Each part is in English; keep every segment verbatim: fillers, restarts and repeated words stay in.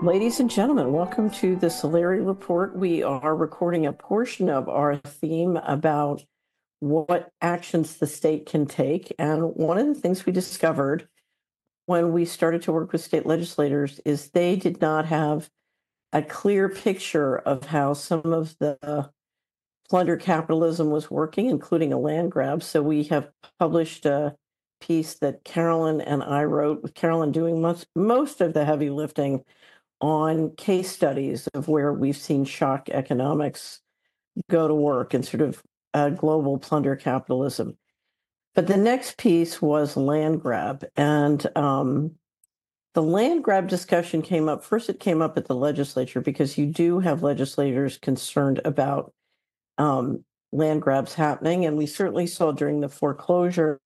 Ladies and gentlemen, welcome to the Solari Report. We are recording a portion of our theme about what actions the state can take. And one of the things we discovered when we started to work with state legislators is they did not have a clear picture of how some of the plunder capitalism was working, including a land grab. So we have published a piece that Carolyn and I wrote, with Carolyn doing most, most of the heavy lifting on case studies of where we've seen shock economics go to work and sort of uh, global plunder capitalism. But the next piece was land grab. And um, the land grab discussion came up. First, it came up at the legislature because you do have legislators concerned about um, land grabs happening. And we certainly saw during the foreclosure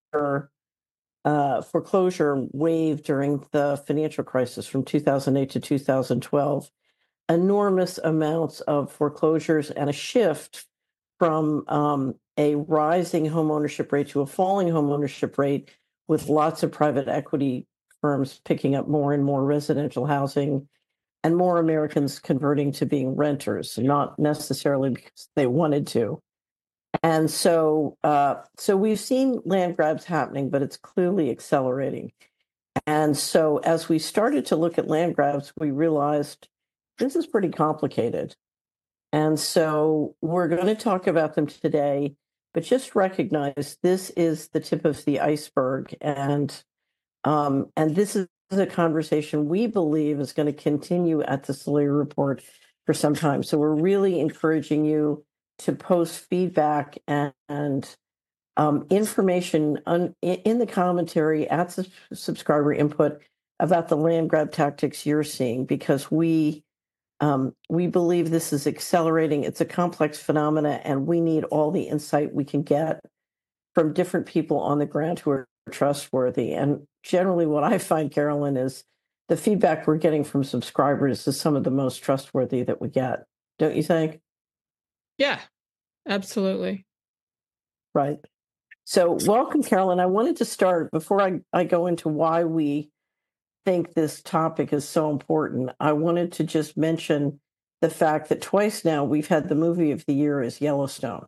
uh, foreclosure wave during the financial crisis from two thousand eight to two thousand twelve, enormous amounts of foreclosures and a shift from um, a rising home ownership rate to a falling home ownership rate, with lots of private equity firms picking up more and more residential housing and more Americans converting to being renters, not necessarily because they wanted to. And so, uh, so we've seen land grabs happening, but it's clearly accelerating. And so, as we started to look at land grabs, we realized this is pretty complicated. And so, we're going to talk about them today, but just recognize this is the tip of the iceberg, and um, and this is a conversation we believe is going to continue at the Solari Report for some time. So, we're really encouraging you to post feedback and, and um, information on, in the commentary at sub- subscriber input about the land grab tactics you're seeing, because we um, we believe this is accelerating. It's a complex phenomena, and we need all the insight we can get from different people on the ground who are trustworthy. And generally, what I find, Carolyn, is the feedback we're getting from subscribers is some of the most trustworthy that we get. Don't you think? Yeah, absolutely. Right. So, welcome, Carolyn. I wanted to start before I, I go into why we think this topic is so important. I wanted to just mention the fact that twice now we've had the movie of the year as Yellowstone.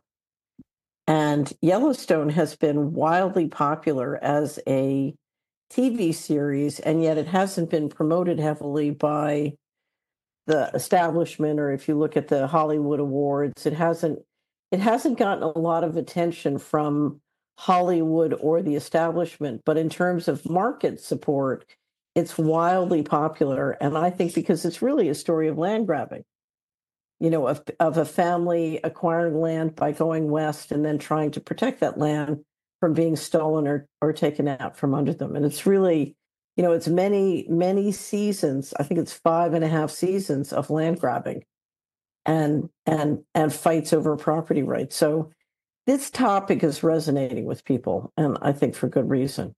And Yellowstone has been wildly popular as a T V series, and yet it hasn't been promoted heavily by the establishment, or if you look at the Hollywood Awards, it hasn't it hasn't gotten a lot of attention from Hollywood or the establishment. But in terms of market support, it's wildly popular. And I think because it's really a story of land grabbing, you know, of, of a family acquiring land by going west and then trying to protect that land from being stolen or, or taken out from under them. And it's really, you know, it's many, many seasons. I think it's five and a half seasons of land grabbing and and and fights over property rights. So this topic is resonating with people, and I think for good reason.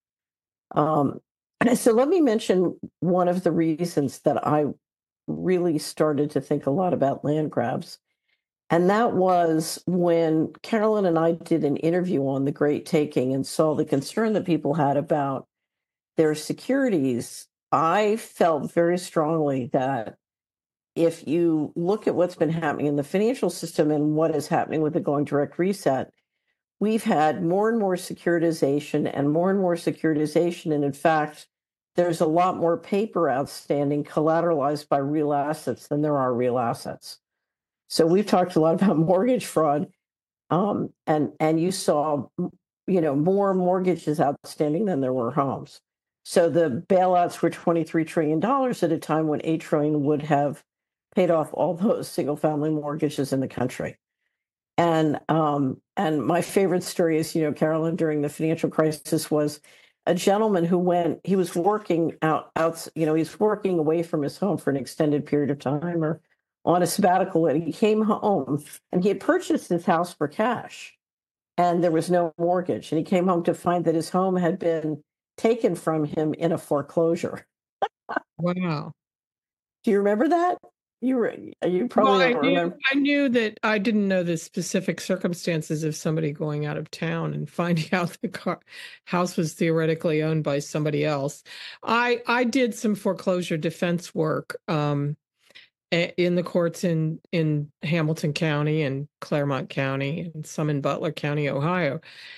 Um, so let me mention one of the reasons that I really started to think a lot about land grabs. And that was when Carolyn and I did an interview on the Great Taking and saw the concern that people had about their securities. I felt very strongly that if you look at what's been happening in the financial system and what is happening with the going direct reset, we've had more and more securitization and more and more securitization. And in fact, there's a lot more paper outstanding collateralized by real assets than there are real assets. So we've talked a lot about mortgage fraud, um, and and you saw, you know, more mortgages outstanding than there were homes. So the bailouts were twenty-three trillion dollars at a time when eight trillion dollars would have paid off all those single-family mortgages in the country. And um, and my favorite story is, you know, Carolyn, during the financial crisis, was a gentleman who went, he was working out, out, you know, he's working away from his home for an extended period of time or on a sabbatical, and he came home and he had purchased his house for cash and there was no mortgage. And he came home to find that his home had been taken from him in a foreclosure. Wow. Do you remember that? You were, you Well, probably I don't knew remember. I knew that I didn't know the specific circumstances of somebody going out of town and finding out the car house was theoretically owned by somebody else. I I did some foreclosure defense work um, a- in the courts in in Hamilton County and Claremont County and some in Butler County, Ohio.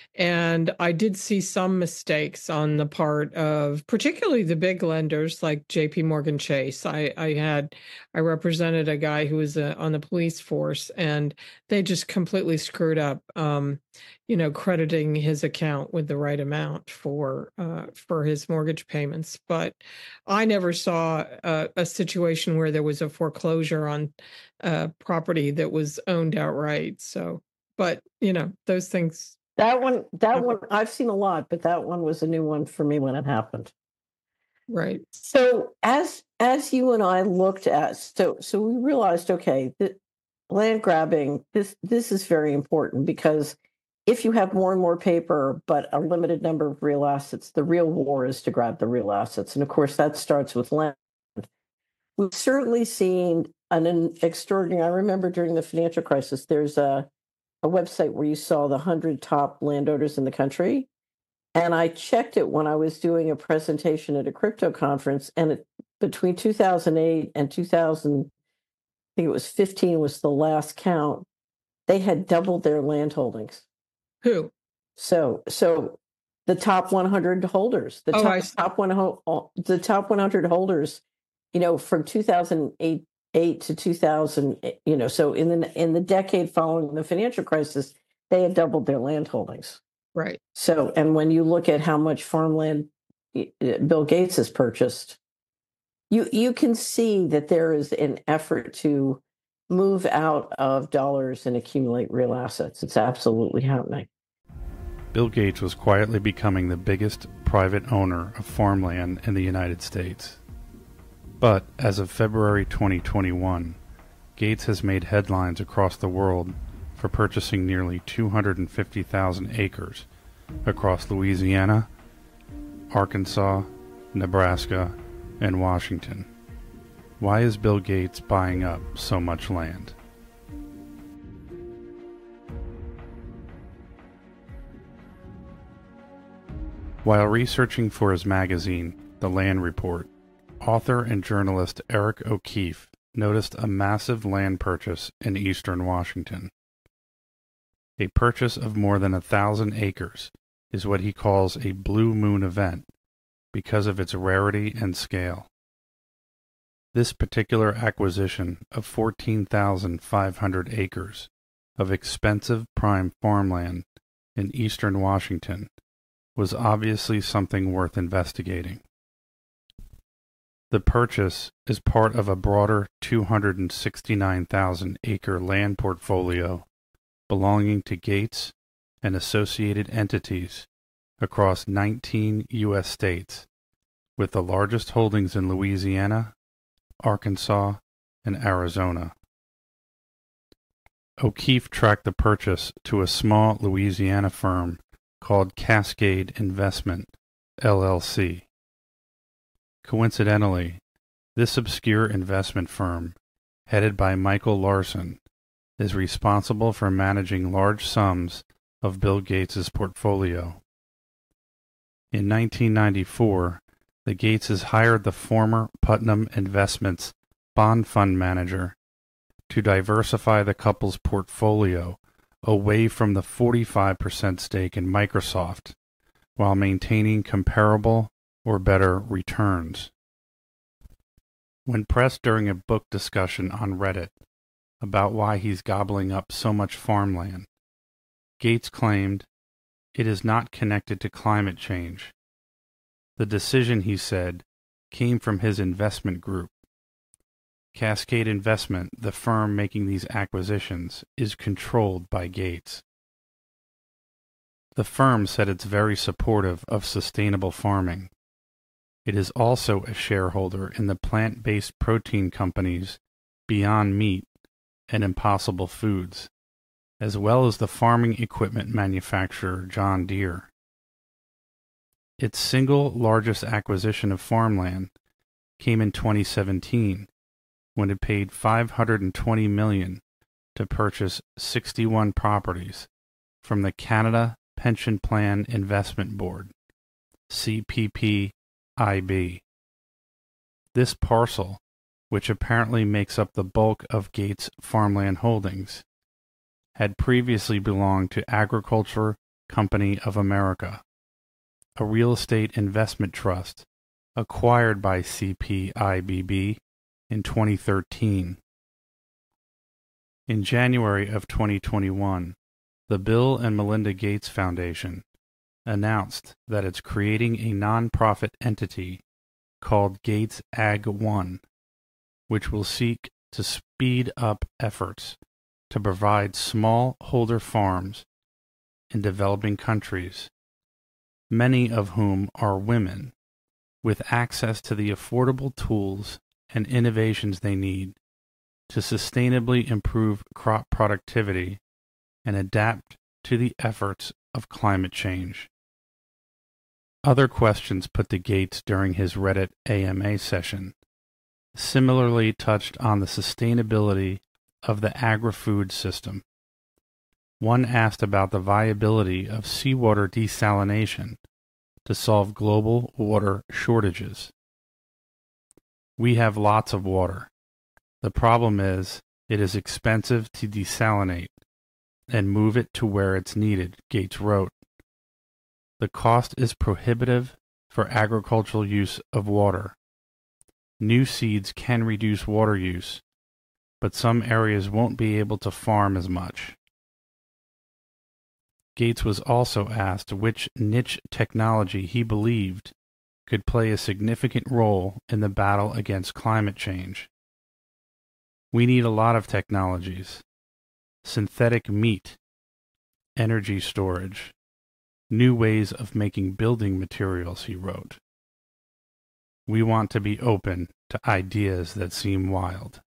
And I did see some mistakes on the part of particularly the big lenders like J P Morgan Chase. I, I had, I represented a guy who was uh, on the police force and they just completely screwed up, um, you know, crediting his account with the right amount for, uh, for his mortgage payments. But I never saw a, a situation where there was a foreclosure on uh, property that was owned outright. So, but, you know, those things. That one, that happen. one, I've seen a lot, but that one was a new one for me when it happened. Right. So as as you and I looked at, so so we realized, okay, that land grabbing, this this is very important because if you have more and more paper but a limited number of real assets, the real war is to grab the real assets, and of course that starts with land. We've certainly seen an, an extraordinary. I remember during the financial crisis, there's a a website where you saw the hundred top landowners in the country, and I checked it when I was doing a presentation at a crypto conference. And it, between two thousand eight and two thousand, I think it was fifteen, was the last count. They had doubled their land holdings. Who? So, so the top one hundred holders, the Oh, top I see. top one, the top one hundred holders, you know, from two thousand eight eight to two thousand, you know, so in the in the decade following the financial crisis, they had doubled their land holdings. Right. So, and when you look at how much farmland Bill Gates has purchased, you you can see that there is an effort to move out of dollars and accumulate real assets. It's absolutely happening. Bill Gates was quietly becoming the biggest private owner of farmland in the United States. But as of February twenty twenty-one, Gates has made headlines across the world for purchasing nearly two hundred fifty thousand acres across Louisiana, Arkansas, Nebraska, and Washington. Why is Bill Gates buying up so much land? While researching for his magazine, The Land Report, author and journalist Eric O'Keefe noticed a massive land purchase in eastern Washington. A purchase of more than a thousand acres is what he calls a blue moon event because of its rarity and scale. This particular acquisition of fourteen thousand five hundred acres of expensive prime farmland in eastern Washington was obviously something worth investigating. The purchase is part of a broader two hundred sixty-nine thousand acre land portfolio belonging to Gates and associated entities across nineteen U S states, with the largest holdings in Louisiana, Arkansas, and Arizona. O'Keefe tracked the purchase to a small Louisiana firm called Cascade Investment, L L C. Coincidentally, this obscure investment firm, headed by Michael Larson, is responsible for managing large sums of Bill Gates's portfolio. In nineteen ninety-four, the Gateses hired the former Putnam Investments bond fund manager to diversify the couple's portfolio away from the forty-five percent stake in Microsoft, while maintaining comparable or better returns. When pressed during a book discussion on Reddit about why he's gobbling up so much farmland, Gates claimed it is not connected to climate change. The decision, he said, came from his investment group. Cascade Investment, the firm making these acquisitions, is controlled by Gates. The firm said it's very supportive of sustainable farming. It is also a shareholder in the plant-based protein companies Beyond Meat and Impossible Foods, as well as the farming equipment manufacturer John Deere. Its single largest acquisition of farmland came in twenty seventeen, when it paid five hundred twenty million dollars to purchase sixty-one properties from the Canada Pension Plan Investment Board, C P P I B. This parcel, which apparently makes up the bulk of Gates Farmland Holdings, had previously belonged to Agriculture Company of America, a real estate investment trust acquired by C P I B B in twenty thirteen. In January of twenty twenty-one, the Bill and Melinda Gates Foundation announced that it's creating a nonprofit entity called Gates Ag One, which will seek to speed up efforts to provide smallholder farms in developing countries, many of whom are women, with access to the affordable tools and innovations they need to sustainably improve crop productivity and adapt to the efforts of climate change. Other questions put to Gates during his Reddit A M A session similarly touched on the sustainability of the agri-food system. One asked about the viability of seawater desalination to solve global water shortages. We have lots of water. The problem is it is expensive to desalinate and move it to where it's needed, Gates wrote. The cost is prohibitive for agricultural use of water. New seeds can reduce water use, but some areas won't be able to farm as much. Gates was also asked which niche technology he believed could play a significant role in the battle against climate change. We need a lot of technologies: synthetic meat, energy storage, new ways of making building materials, he wrote. We want to be open to ideas that seem wild.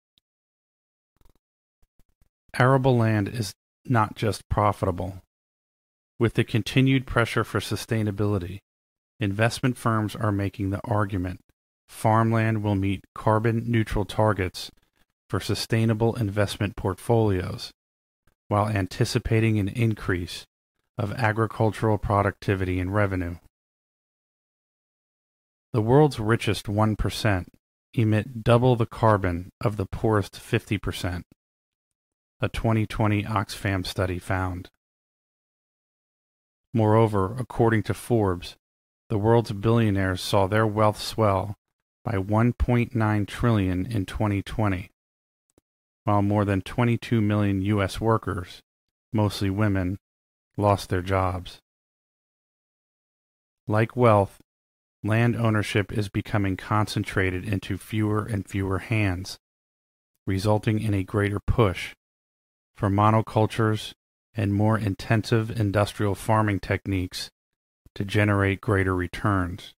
Arable land is not just profitable. With the continued pressure for sustainability, investment firms are making the argument farmland will meet carbon-neutral targets for sustainable investment portfolios, while anticipating an increase of agricultural productivity and revenue. The world's richest one percent emit double the carbon of the poorest fifty percent, a twenty twenty Oxfam study found. Moreover, according to Forbes, the world's billionaires saw their wealth swell by one point nine trillion dollars in twenty twenty, while more than twenty-two million U S workers, mostly women, lost their jobs. Like wealth, land ownership is becoming concentrated into fewer and fewer hands, resulting in a greater push for monocultures and more intensive industrial farming techniques to generate greater returns.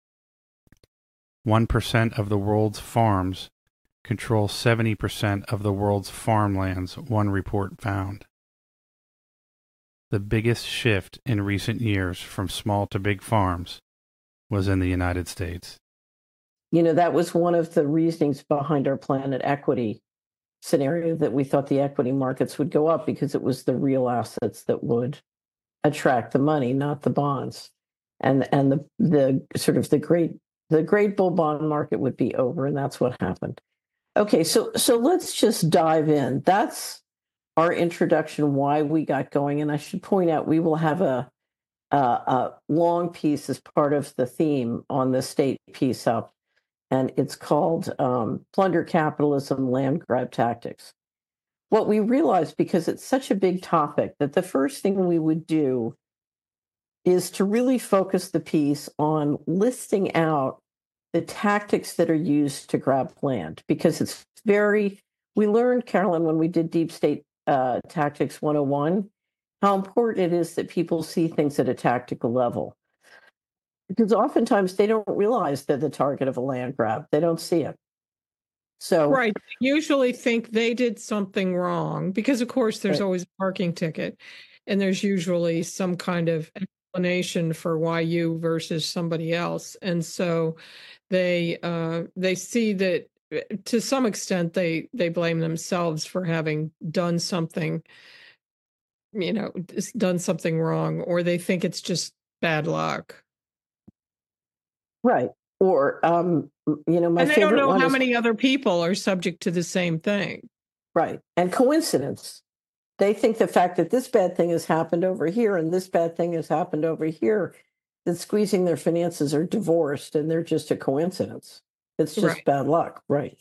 one percent of the world's farms control seventy percent of the world's farmlands, one report found. The biggest shift in recent years from small to big farms was in the United States. You know, that was one of the reasonings behind our Planet Equity scenario, that we thought the equity markets would go up because it was the real assets that would attract the money, not the bonds. And and the the sort of the great the great bull bond market would be over, and that's what happened. Okay, so so let's just dive in. That's our introduction, why we got going. And I should point out, we will have a a, a long piece as part of the theme on the state piece up, and it's called um, Plunder Capitalism, Land Grab Tactics. What we realized, because it's such a big topic, that the first thing we would do is to really focus the piece on listing out the tactics that are used to grab land, because it's very, we learned, Carolyn, when we did Deep State uh, Tactics one oh one, how important it is that people see things at a tactical level. Because oftentimes they don't realize they're the target of a land grab. They don't see it. So right. They usually think they did something wrong because, of course, there's right. always a parking ticket, and there's usually some kind of explanation for why you versus somebody else. And so they uh, they see that to some extent, they they blame themselves for having done something, you know, s- done something wrong, or they think it's just bad luck. Right. Or, um, m- you know, my And they don't favorite know one how is many other people are subject to the same thing. right. And coincidence. They think the fact that this bad thing has happened over here and this bad thing has happened over here, that squeezing their finances are divorced and they're just a coincidence. It's just Right. bad luck. Right.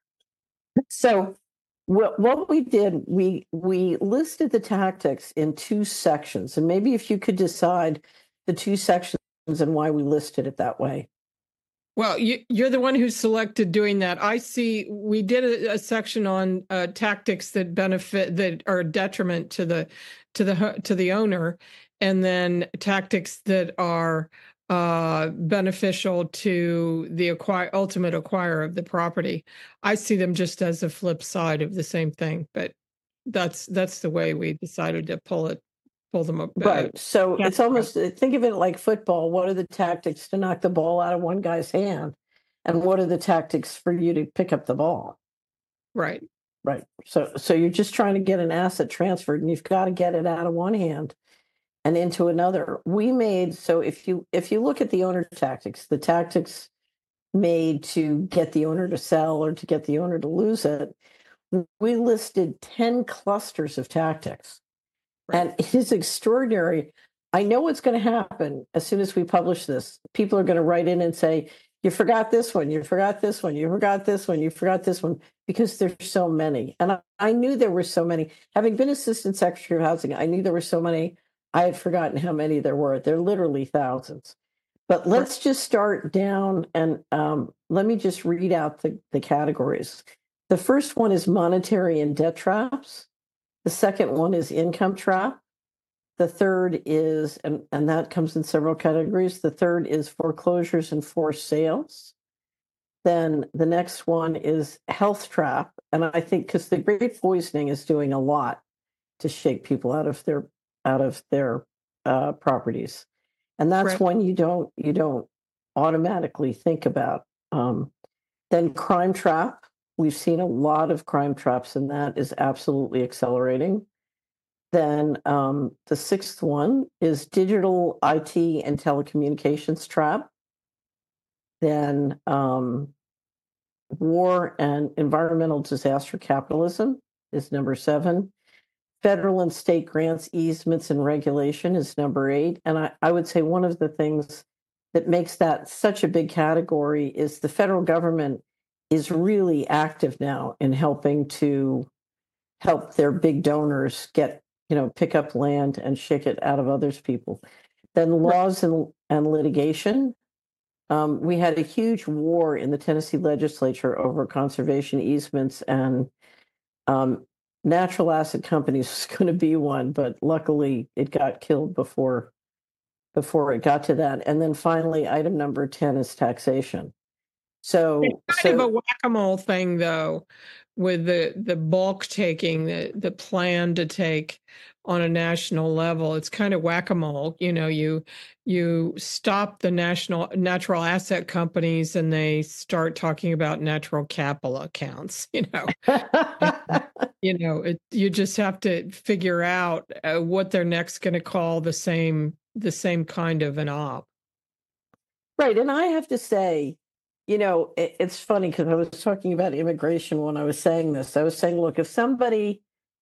So what what we did, we we listed the tactics in two sections, and maybe if you could decide the two sections and why we listed it that way. Well, you, you're the one who selected doing that. I see. We did a, a section on uh, tactics that benefit that are a detriment to the to the ho- to the owner, and then tactics that are uh, beneficial to the acquire ultimate acquirer of the property. I see them just as a flip side of the same thing, but that's that's the way we decided to pull it pull them up. Uh, Right. So it's categorize. almost uh, think of it like football. What are the tactics to knock the ball out of one guy's hand? And what are the tactics for you to pick up the ball? Right. Right. So so you're just trying to get an asset transferred and you've got to get it out of one hand and into another. We made so if you if you look at the owner tactics, the tactics made to get the owner to sell or to get the owner to lose it, we listed ten clusters of tactics. Right. And it is extraordinary. I know what's going to happen as soon as we publish this. People are going to write in and say, you forgot this one, you forgot this one, you forgot this one, you forgot this one, because there's so many. And I, I knew there were so many. Having been Assistant Secretary of Housing, I knew there were so many. I had forgotten how many there were. There are literally thousands. But let's just start down and um, let me just read out the, the categories. The first one is monetary and debt traps. The second one is income trap. The third is, and, and that comes in several categories. The third is foreclosures and forced sales. Then the next one is health trap. And I think because the great poisoning is doing a lot to shake people out of their out of their uh, properties. And that's Right. one you don't you don't automatically think about. Um, then crime trap. We've seen a lot of crime traps, and that is absolutely accelerating. Then um, the sixth one is digital I T and telecommunications trap. Then um, war and environmental disaster capitalism is number seven. Federal and state grants, easements, and regulation is number eight. And I, I would say one of the things that makes that such a big category is the federal government is really active now in helping to help their big donors get, you know, pick up land and shake it out of others people. Then Right. laws and, and litigation. Um, we had a huge war in the Tennessee legislature over conservation easements, and um, natural asset companies was going to be one, but luckily it got killed before before it got to that. And then finally, item number ten is taxation. It's So kind of a so whack-a-mole thing, though, with the the bulk taking, the the plan to take on a national level. It's kind of whack-a-mole. You know, you you stop the national natural asset companies, and they start talking about natural capital accounts. You know, and, you know, it, you just have to figure out uh, what they're next going to call the same the same kind of an op. right, and I have to say, you know, it, it's funny because I was talking about immigration when I was saying this. I was saying, look, if somebody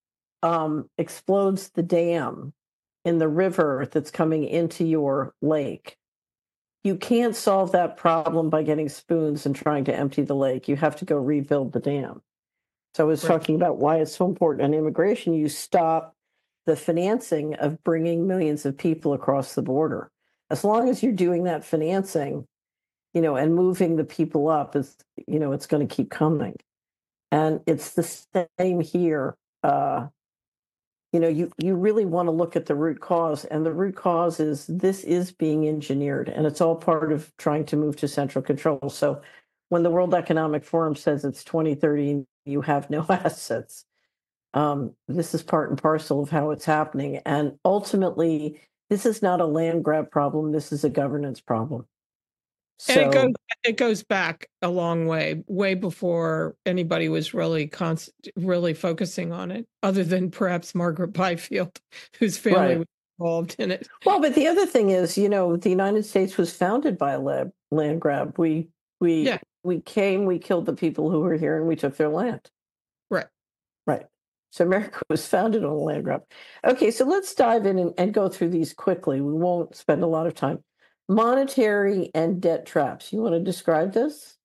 um, explodes the dam in the river that's coming into your lake, you can't solve that problem by getting spoons and trying to empty the lake. You have to go rebuild the dam. So I was Right. talking about why it's so important on immigration. You stop the financing of bringing millions of people across the border. As long as you're doing that financing, you know, and moving the people up, is you know, it's going to keep coming. And it's the same here. Uh, you know, you you really want to look at the root cause, and the root cause is this is being engineered, and it's all part of trying to move to central control. So when the World Economic Forum says it's twenty thirty, you have no assets. Um, this is part and parcel of how it's happening. And ultimately, this is not a land grab problem. This is a governance problem. And it goes So, it goes back a long way, way before anybody was really const really focusing on it, other than perhaps Margaret Byfield, whose family right. was involved in it. Well, but the other thing is, you know, the United States was founded by a lab, land grab. We we Yeah, we came, we killed the people who were here, and we took their land. right. Right. So America was founded on a land grab. Okay, so let's dive in and, and go through these quickly. We won't spend a lot of time. Monetary and debt traps. You want to describe this?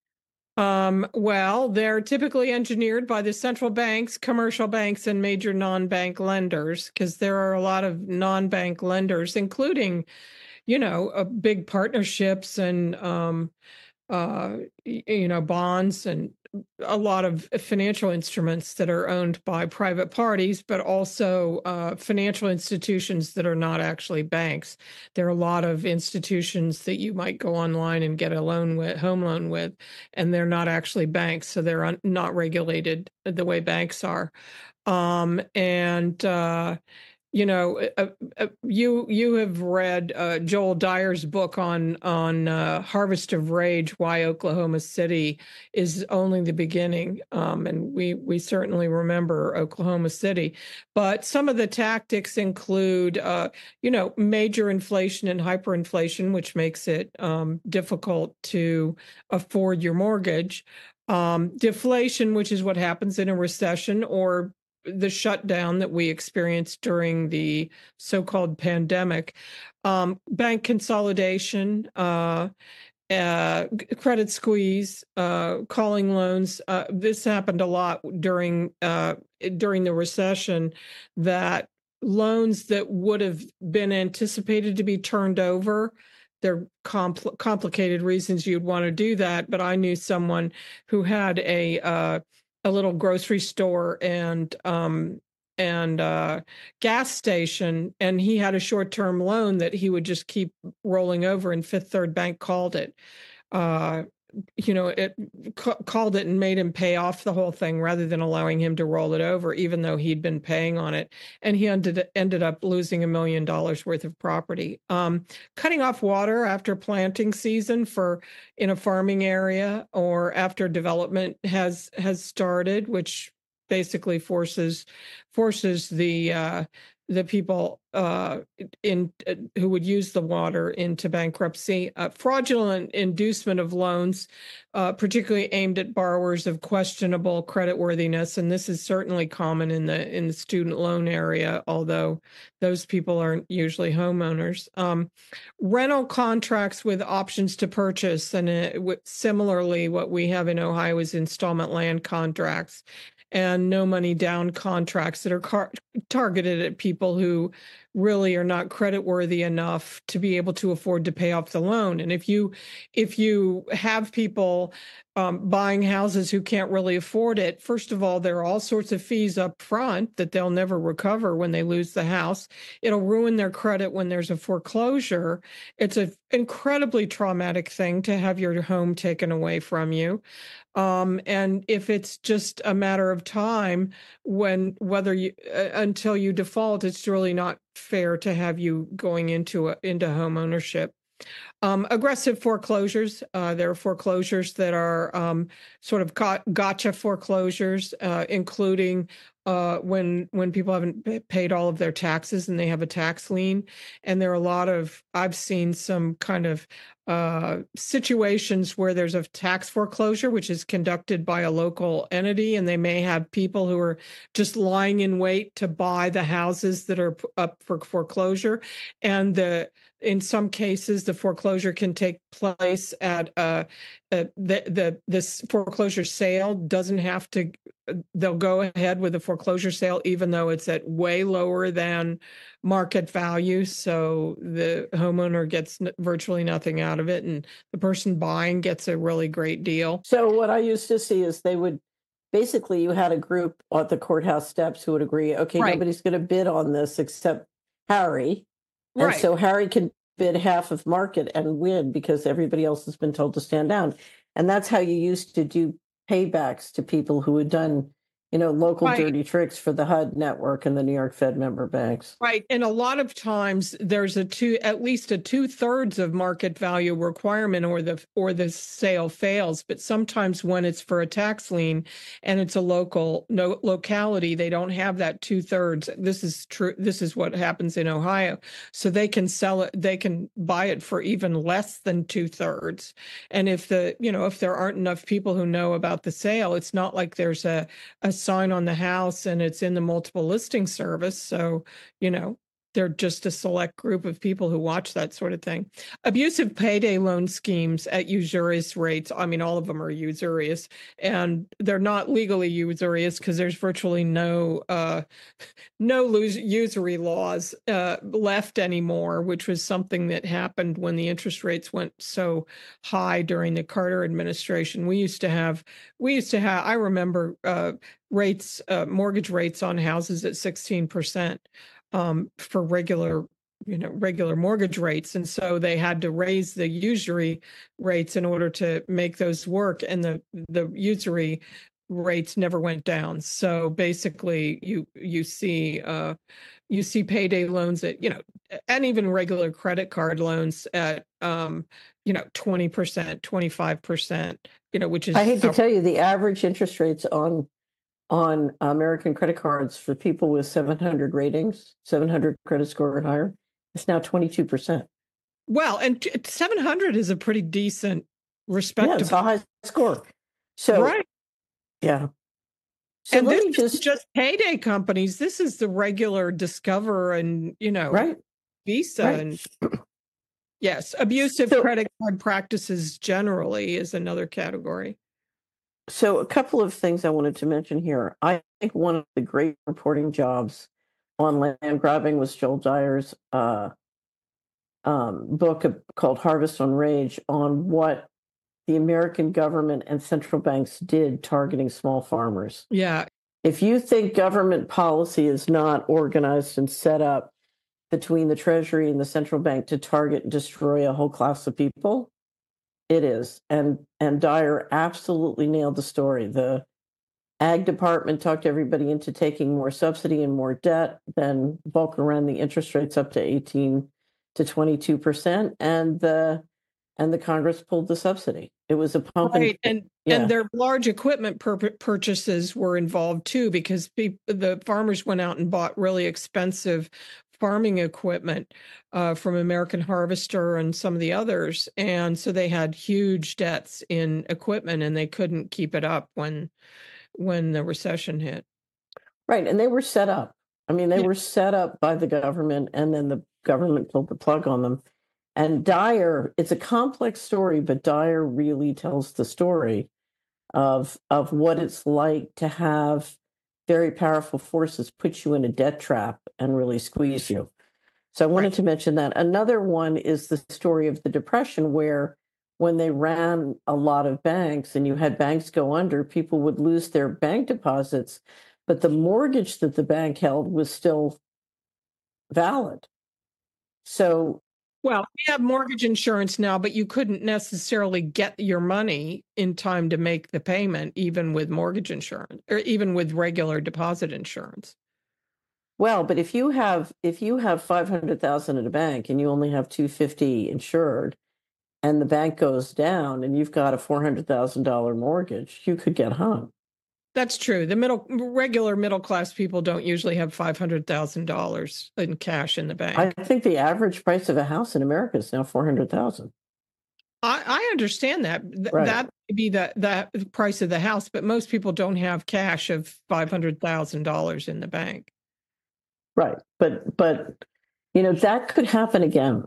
Um, well, they're typically engineered by the central banks, commercial banks, and major non-bank lenders, because there are a lot of non-bank lenders, including, you know, uh, big partnerships and um, uh, y- you know, bonds and a lot of financial instruments that are owned by private parties, but also uh, financial institutions that are not actually banks. There are a lot of institutions that you might go online and get a loan with, home loan with, and they're not actually banks, so they're un- not regulated the way banks are. Um, and uh, you know, uh, uh, you you have read uh, Joel Dyer's book on on uh, Harvest of Rage, why Oklahoma City is only the beginning, um, and we we certainly remember Oklahoma City. But some of the tactics include, uh, you know, major inflation and hyperinflation, which makes it um, difficult to afford your mortgage. Um, deflation, which is what happens in a recession, or the shutdown that we experienced during the so-called pandemic, um, bank consolidation, uh, uh, credit squeeze, uh, calling loans. Uh, this happened a lot during uh, during the recession. That loans that would have been anticipated to be turned over. There are compl- complicated reasons you'd want to do that, but I knew someone who had a uh, a little grocery store and um, and uh, gas station, and he had a short term loan that he would just keep rolling over, and Fifth Third Bank called it. Uh, you know, it ca- called it and made him pay off the whole thing rather than allowing him to roll it over, even though he'd been paying on it. And he ended ended up losing a million dollars worth of property. Um, cutting off water after planting season for in a farming area or after development has has started, which basically forces forces the uh, the people uh, in uh, who would use the water into bankruptcy. Uh, fraudulent inducement of loans, uh, particularly aimed at borrowers of questionable creditworthiness, and this is certainly common in the in the student loan area, although those people aren't usually homeowners. Um, rental contracts with options to purchase, and uh, w- similarly, what we have in Ohio is installment land contracts and no money down contracts that are car- targeted at people who really are not creditworthy enough to be able to afford to pay off the loan. And if you if you have people um, buying houses who can't really afford it, first of all, there are all sorts of fees up front that they'll never recover when they lose the house. It'll ruin their credit when there's a foreclosure. It's an incredibly traumatic thing to have your home taken away from you. Um, and if it's just a matter of time when whether you uh, until you default, it's really not fair to have you going into a, into home ownership. Um, aggressive foreclosures. Uh, there are foreclosures that are um, sort of got, gotcha foreclosures, uh, including uh, when when people haven't p- paid all of their taxes and they have a tax lien. And there are a lot of I've seen some kind of uh, situations where there's a tax foreclosure, which is conducted by a local entity, and they may have people who are just lying in wait to buy the houses that are p- up for foreclosure, and the in some cases, the foreclosure can take place at uh, uh, the the this foreclosure sale doesn't have to. They'll go ahead with the foreclosure sale even though it's at way lower than market value. So the homeowner gets n- virtually nothing out of it, and the person buying gets a really great deal. So what I used to see is they would basically you had a group at the courthouse steps who would agree, okay, Right, nobody's going to bid on this except Harry. And right. so Harry can bid half of market and win because everybody else has been told to stand down. And that's how you used to do paybacks to people who had done you know, local Right. dirty tricks for the H U D network and the New York Fed member banks. Right. And a lot of times there's a two, at least a two thirds of market value requirement or the, or the sale fails. But sometimes when it's for a tax lien and it's a local no locality, they don't have that two thirds. This is true. This is what happens in Ohio. So they can sell it. They can buy it for even less than two thirds. And if the, you know, if there aren't enough people who know about the sale, it's not like there's a, a sign on the house and it's in the multiple listing service. So, you know, they're just a select group of people who watch that sort of thing. Abusive payday loan schemes at usurious rates. I mean, all of them are usurious, and they're not legally usurious because there's virtually no uh, no lose, usury laws uh, left anymore, which was something that happened when the interest rates went so high during the Carter administration. We used to have, we used to have. I remember uh, rates, uh, mortgage rates on houses at sixteen percent. Um, for regular, you know, regular mortgage rates. And so they had to raise the usury rates in order to make those work. And the, the usury rates never went down. So basically you, you see, uh, you see payday loans at, you know, and even regular credit card loans at, um, you know, twenty percent, twenty-five percent, you know, which is. I hate to how- tell you, the average interest rates on on American credit cards for people with seven hundred ratings, seven hundred credit score or higher, it's now twenty-two percent. Well, and t- seven hundred is a pretty decent, Yeah, respectable. it's a high score. So, Right. yeah. So And let this me is just, just payday companies. This is the regular Discover and, you know, right, Visa right. and yes, abusive So- credit card practices generally is another category. So a couple of things I wanted to mention here. I think one of the great reporting jobs on land grabbing was Joel Dyer's uh, um, book called Harvest on Rage on what the American government and central banks did targeting small farmers. Yeah. If you think government policy is not organized and set up between the Treasury and the central bank to target and destroy a whole class of people, it is. And and Dyer absolutely nailed the story. The ag department talked everybody into taking more subsidy and more debt, then Volcker ran the interest rates up to eighteen to twenty-two percent, and the and the Congress pulled the subsidy. It was a pump and, Right. And yeah. and their large equipment pur- purchases were involved too, because pe- the farmers went out and bought really expensive farming equipment uh, from American Harvester and some of the others. And so they had huge debts in equipment and they couldn't keep it up when when the recession hit. Right. And they were set up. I mean, they Yeah. were set up by the government, and then the government pulled the plug on them. And Dyer, it's a complex story, but Dyer really tells the story of of what it's like to have very powerful forces put you in a debt trap and really squeeze you. So I wanted Right. to mention that. Another one is the story of the Depression, where when they ran a lot of banks and you had banks go under, people would lose their bank deposits, but the mortgage that the bank held was still valid. So, Well, we have mortgage insurance now, but you couldn't necessarily get your money in time to make the payment, even with mortgage insurance or even with regular deposit insurance. well, but if you have if you have five hundred thousand at a bank and you only have two hundred fifty insured, and the bank goes down and you've got a four hundred thousand dollars mortgage, you could get hung. That's true. The middle, regular middle class people don't usually have five hundred thousand dollars in cash in the bank. I think the average price of a house in America is now four hundred thousand. I, I understand that. Th- Right. That may be the, the price of the house, but most people don't have cash of five hundred thousand dollars in the bank. Right. But but you know, that could happen again.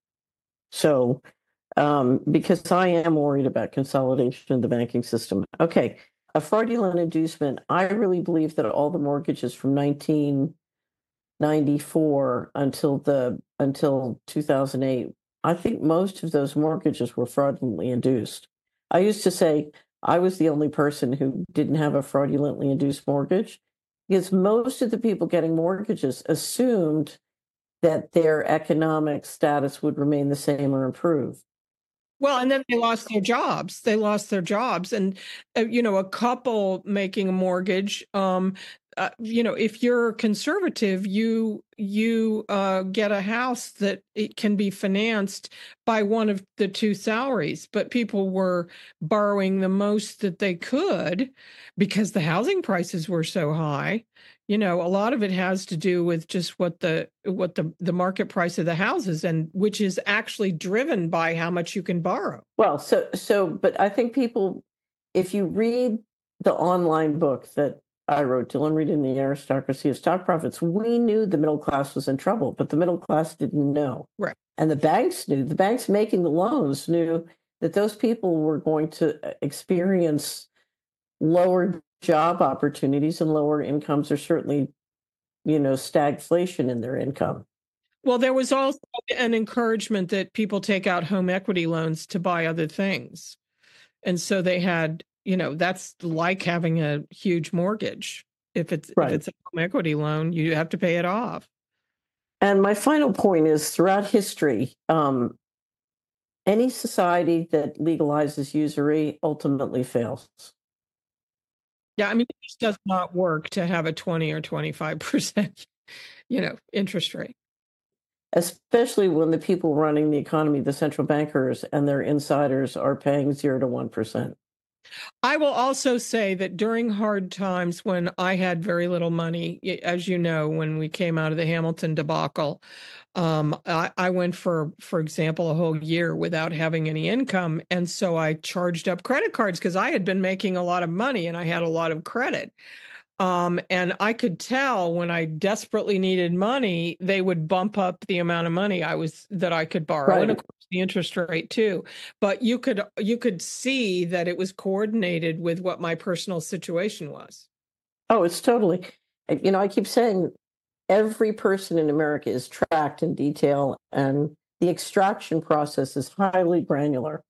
So um because I am worried about consolidation in the banking system. Okay. A fraudulent inducement. I really believe that all the mortgages from nineteen ninety-four until the until two thousand eight, I think most of those mortgages were fraudulently induced. I used to say I was the only person who didn't have a fraudulently induced mortgage, because most of the people getting mortgages assumed that their economic status would remain the same or improve. Well, and then they lost their jobs. They lost their jobs, and uh, you know, a couple making a mortgage. Um, uh, you know, if you're conservative, you you uh, get a house that it can be financed by one of the two salaries. But people were borrowing the most that they could because the housing prices were so high. You know, a lot of it has to do with just what the what the the market price of the houses, and which is actually driven by how much you can borrow. Well, so so, but I think people, if you read the online book that I wrote, Dylan Reed and the Aristocracy of Stock Profits, we knew the middle class was in trouble, but the middle class didn't know. Right. And the banks knew, the banks making the loans knew that those people were going to experience lower job opportunities and lower incomes, or certainly, you know, stagflation in their income. Well, there was also an encouragement that people take out home equity loans to buy other things. And so they had, you know, that's like having a huge mortgage. If it's Right. if it's a home equity loan, you have to pay it off. And my final point is, throughout history, um, any society that legalizes usury ultimately fails. Yeah, I mean, it just does not work to have a twenty or twenty-five percent, you know, interest rate. Especially when the people running the economy, the central bankers and their insiders, are paying zero to one percent. I will also say that during hard times when I had very little money, y- as you know, when we came out of the Hamilton debacle, um, I, I went for, for example, a whole year without having any income. And so I charged up credit cards because I had been making a lot of money and I had a lot of credit. Um, and I could tell when I desperately needed money, they would bump up the amount of money I was that I could borrow, Right. and of course the interest rate too. But you could you could see that it was coordinated with what my personal situation was. Oh, it's totally, you know, I keep saying every person in America is tracked in detail, and the extraction process is highly granular.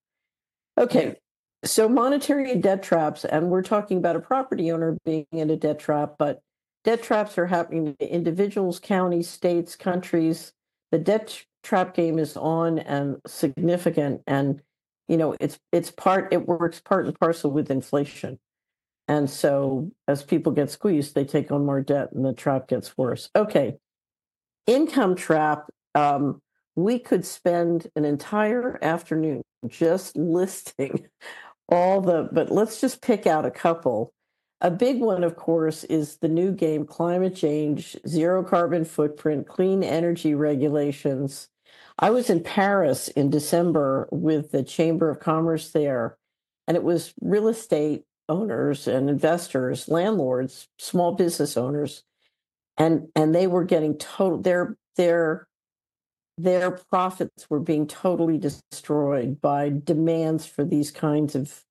Okay, so monetary debt traps, and we're talking about a property owner being in a debt trap, but debt traps are happening to individuals, counties, states, countries. The debt trap game is on and significant, and you know it's it's part it works part and parcel with inflation. And so as people get squeezed, they take on more debt, and the trap gets worse. Okay, income trap. Um, we could spend an entire afternoon just listing all the, but let's just pick out a couple. A big one, of course, is the new game: climate change, zero carbon footprint, clean energy regulations. I was in Paris in December with the Chamber of Commerce there, and it was real estate owners and investors, landlords, small business owners, and and they were getting total their their their profits were being totally destroyed by demands for these kinds of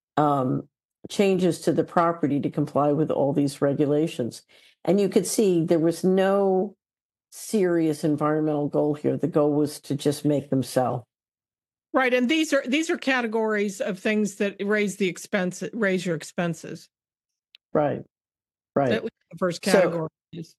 um, changes to the property to comply with all these regulations. And you could see there was no serious environmental goal here. The goal was to just make them sell. Right, and these are these are categories of things that raise the expense, raise your expenses. Right, right. That was the first So, category.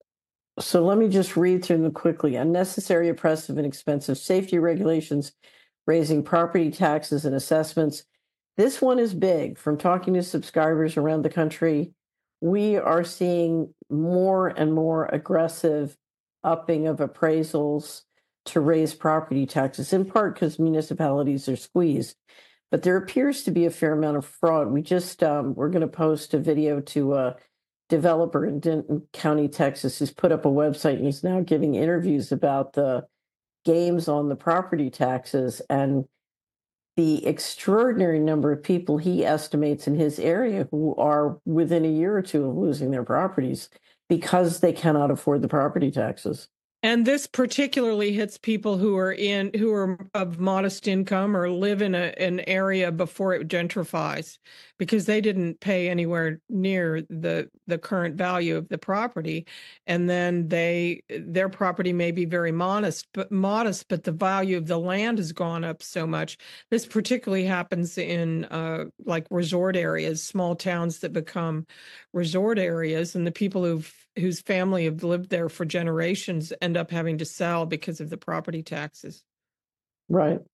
so let me just read through them quickly. Unnecessary, oppressive, and expensive safety regulations, raising property taxes and assessments. This one is big. From talking to subscribers around the country, we are seeing more and more aggressive upping of appraisals to raise property taxes, in part because municipalities are squeezed. But there appears to be a fair amount of fraud. We just, um, we're going to post a video to a developer in Denton County, Texas, who's put up a website and he's now giving interviews about the games on the property taxes and the extraordinary number of people he estimates in his area who are within a year or two of losing their properties because they cannot afford the property taxes. And this particularly hits people who are in who are of modest income or live in a, an area before it gentrifies, because they didn't pay anywhere near the the current value of the property, and then they their property may be very modest, but modest, but the value of the land has gone up so much. This particularly happens in uh, like resort areas, small towns that become resort areas, and the people who've whose family have lived there for generations end up having to sell because of the property taxes. Right.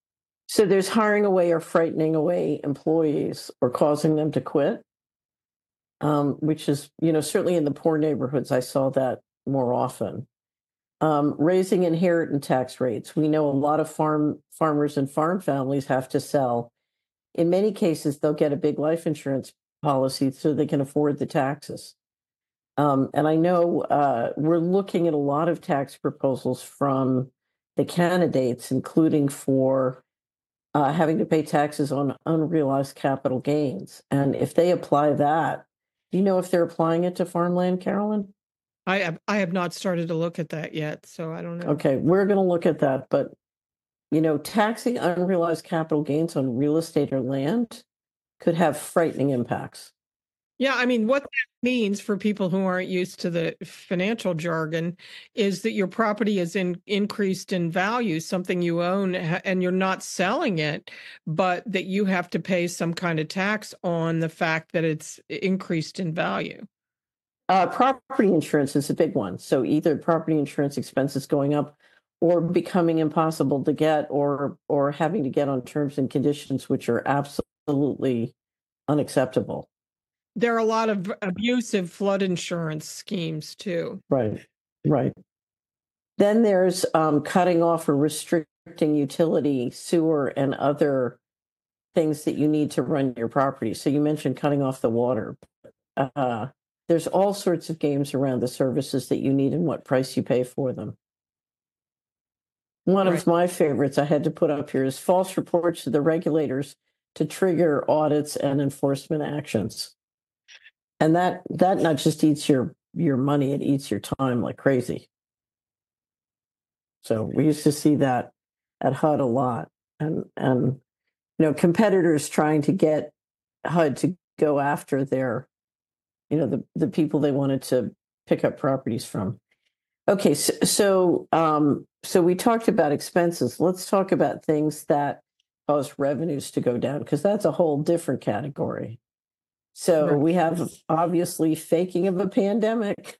So there's hiring away or frightening away employees or causing them to quit, um, which is, you know, certainly in the poor neighborhoods, I saw that more often. Um, raising inheritance tax rates. We know a lot of farm farmers and farm families have to sell. In many cases, they'll get a big life insurance policy so they can afford the taxes. Um, and I know uh, we're looking at a lot of tax proposals from the candidates, including for uh, having to pay taxes on unrealized capital gains. And if they apply that, do you know if they're applying it to farmland, Carolyn? I have I have not started to look at that yet, so I don't know. Okay, we're going to look at that. But, you know, taxing unrealized capital gains on real estate or land could have frightening impacts. Yeah, I mean, what that means for people who aren't used to the financial jargon is that your property is in, increased in value, something you own, ha- and you're not selling it, but that you have to pay some kind of tax on the fact that it's increased in value. Uh, property insurance is a big one. So either property insurance expenses going up or becoming impossible to get or or having to get on terms and conditions which are absolutely unacceptable. There are a lot of abusive flood insurance schemes too. Right, right. Then there's um, cutting off or restricting utility, sewer, and other things that you need to run your property. So you mentioned cutting off the water. Uh, there's all sorts of games around the services that you need and what price you pay for them. One Right. of my favorites I had to put up here is false reports to the regulators to trigger audits and enforcement actions. And that that not just eats your your money, it eats your time like crazy. So we used to see that at H U D a lot. And and you know, competitors trying to get H U D to go after their, you know, the, the people they wanted to pick up properties from. Okay, so so, um, so we talked about expenses. Let's talk about things that cause revenues to go down because that's a whole different category. So Right. we have obviously faking of a pandemic.